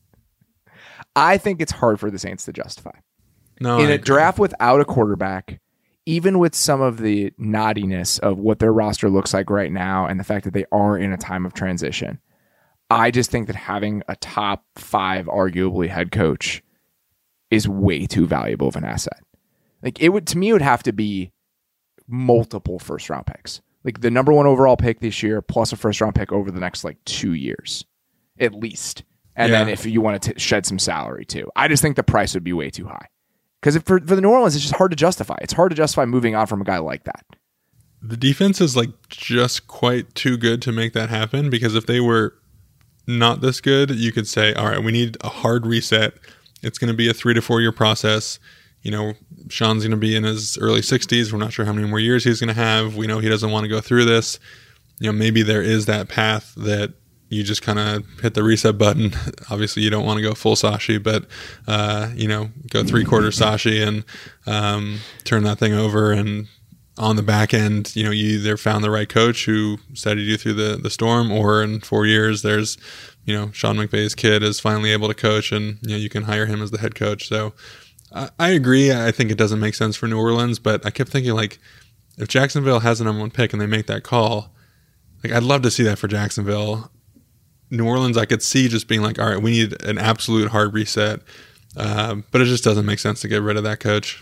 I think it's hard for the Saints to justify. No, in I a agree. draft without a quarterback, even with some of the naughtiness of what their roster looks like right now and the fact that they are in a time of transition, I just think that having a top five, arguably, head coach is way too valuable of an asset. Like it would, to me, it would have to be multiple first round picks. Like the number one overall pick this year plus a first round pick over the next like two years, at least. And Yeah. then if you want to t- shed some salary too, I just think the price would be way too high. Because for for the New Orleans, it's just hard to justify. It's hard to justify moving on from a guy like that. The defense is like just quite too good to make that happen, because if they were not this good, you could say, all right, we need a hard reset. It's going to be a three to four year process. You know, Sean's going to be in his early sixties. We're not sure how many more years he's going to have. We know he doesn't want to go through this. You know, maybe there is that path that you just kind of hit the reset button. Obviously, you don't want to go full Sashi, but, uh, you know, go three quarters Sashi and um, turn that thing over. And on the back end, you know, you either found the right coach who steadied you through the, the storm, or in four years, there's, you know, Sean McVay's kid is finally able to coach, and, you know, you can hire him as the head coach. So I, I agree. I think it doesn't make sense for New Orleans, but I kept thinking, like, if Jacksonville has the number one pick and they make that call, like, I'd love to see that for Jacksonville. New Orleans, I could see just being like, all right, we need an absolute hard reset. Uh, but it just doesn't make sense to get rid of that coach.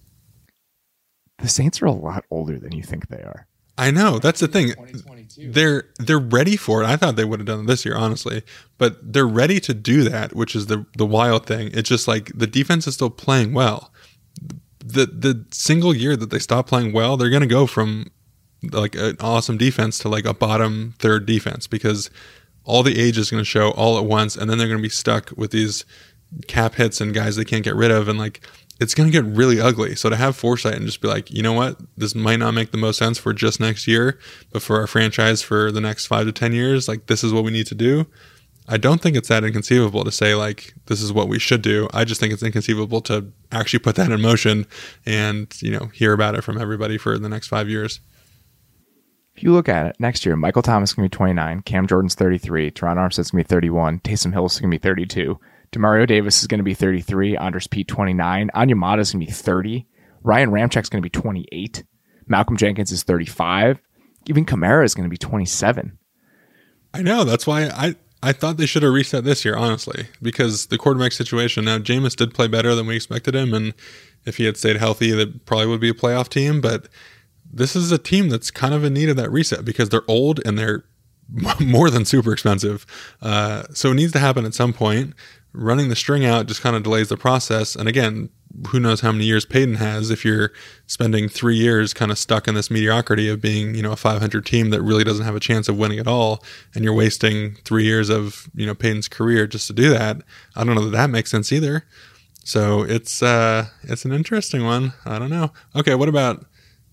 The Saints are a lot older than you think they are. I know. That's the thing. They're they're ready for it. I thought they would have done it this year, honestly. But they're ready to do that, which is the the wild thing. It's just like the defense is still playing well. The the single year that they stop playing well, they're going to go from like an awesome defense to like a bottom third defense, because all the age is going to show all at once, and then they're going to be stuck with these cap hits and guys they can't get rid of, and like it's going to get really ugly. So to have foresight and just be like, you know what, this might not make the most sense for just next year, but for our franchise for the next five to ten years, like this is what we need to do. I don't think it's that inconceivable to say like this is what we should do. I just think it's inconceivable to actually put that in motion and, you know, hear about it from everybody for the next five years. If you look at it, next year, Michael Thomas is going to be twenty-nine, Cam Jordan's thirty-three, Teron Armstead's going to be thirty-one, Taysom Hill is going to be thirty-two, Demario Davis is going to be thirty-three, Andres Pete twenty-nine, Onyemata is going to be thirty, Ryan Ramchek's going to be twenty-eight, Malcolm Jenkins is thirty-five, even Kamara is going to be twenty-seven. I know. That's why I, I thought they should have reset this year, honestly, because the quarterback situation, now Jameis did play better than we expected him, and if he had stayed healthy, that probably would be a playoff team, but this is a team that's kind of in need of that reset because they're old and they're more than super expensive. Uh, so it needs to happen at some point. Running the string out just kind of delays the process. And again, who knows how many years Peyton has if you're spending three years kind of stuck in this mediocrity of being, you know, a five hundred team that really doesn't have a chance of winning at all. And you're wasting three years of, you know, Peyton's career just to do that. I don't know that that makes sense either. So it's, uh, it's an interesting one. I don't know. Okay. What about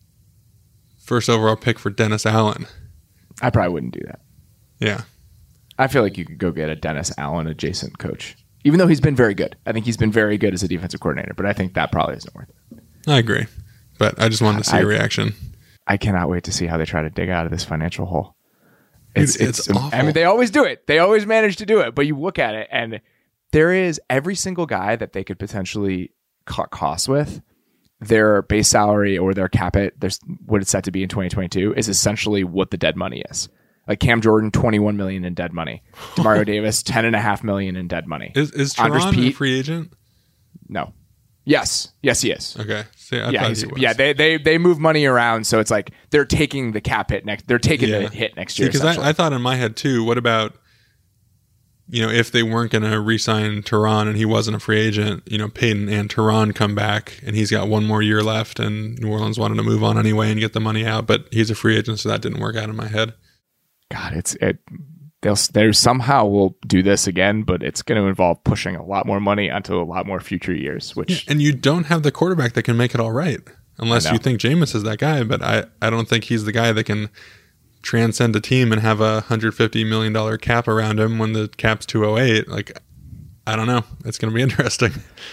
first overall pick for Dennis Allen? I probably wouldn't do that. Yeah. I feel like you could go get a Dennis Allen adjacent coach, even though he's been very good. I think he's been very good as a defensive coordinator, but I think that probably isn't worth it. I agree, but I just wanted to see I, a reaction. I cannot wait to see how they try to dig out of this financial hole. It's, Dude, it's, it's awful. I mean, they always do it. They always manage to do it, but you look at it and there is every single guy that they could potentially cut costs with. Their base salary or their cap it, there's what it's set to be in twenty twenty-two is essentially what the dead money is. Like Cam Jordan, twenty-one million in dead money. Demario Davis, ten and a half million in dead money. Is is Teron a free agent? No. Yes. Yes, he is. Okay. See, I yeah, thought he's, he was. yeah. They they they move money around, so it's like they're taking the cap hit next. They're taking Yeah. the hit next year. Because I, I thought in my head too. What about, you know, if they weren't going to re-sign Teron and he wasn't a free agent, you know, Peyton and Teron come back and he's got one more year left, and New Orleans wanted to move on anyway and get the money out, but he's a free agent, so that didn't work out in my head. God, it's it. They'll they somehow will do this again, but it's going to involve pushing a lot more money onto a lot more future years. Which Yeah, and you don't have the quarterback that can make it all right, unless I know. you think Jameis is that guy. But I, I don't think he's the guy that can transcend a team and have a one hundred fifty million dollars cap around him when the cap's two oh eight. Like, I don't know. It's going to be interesting.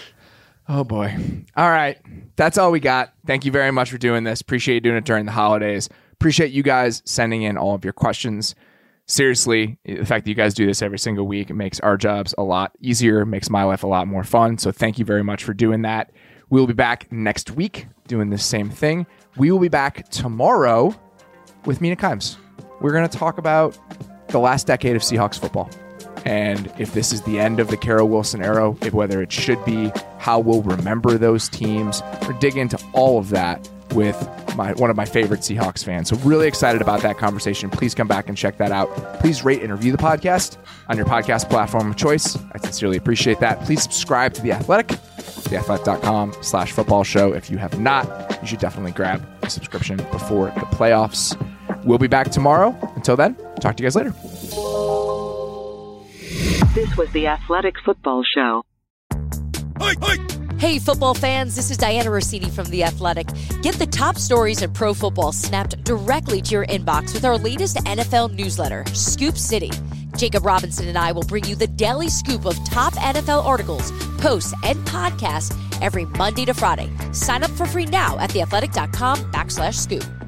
Oh boy. All right. That's all we got. Thank you very much for doing this. Appreciate you doing it during the holidays. Appreciate you guys sending in all of your questions. Seriously, the fact that you guys do this every single week, it makes our jobs a lot easier, makes my life a lot more fun. So thank you very much for doing that. We'll be back next week doing the same thing. We will be back tomorrow with Mina Kimes. We're going to talk about the last decade of Seahawks football. And if this is the end of the Carroll Wilson era, if whether it should be, how we'll remember those teams, or dig into all of that with my one of my favorite Seahawks fans. So really excited about that conversation. Please come back and check that out. Please rate and review the podcast on your podcast platform of choice. I sincerely appreciate that. Please subscribe to The Athletic, theathletic.com slash football show. If you have not, you should definitely grab a subscription before the playoffs. We'll be back tomorrow. Until then, talk to you guys later. This was the Athletic Football Show. Hey, football fans, this is Diana Rossini from The Athletic. Get the top stories in pro football snapped directly to your inbox with our latest N F L newsletter, Scoop City. Jacob Robinson and I will bring you the daily scoop of top N F L articles, posts, and podcasts every Monday to Friday. Sign up for free now at theathletic.com backslash scoop.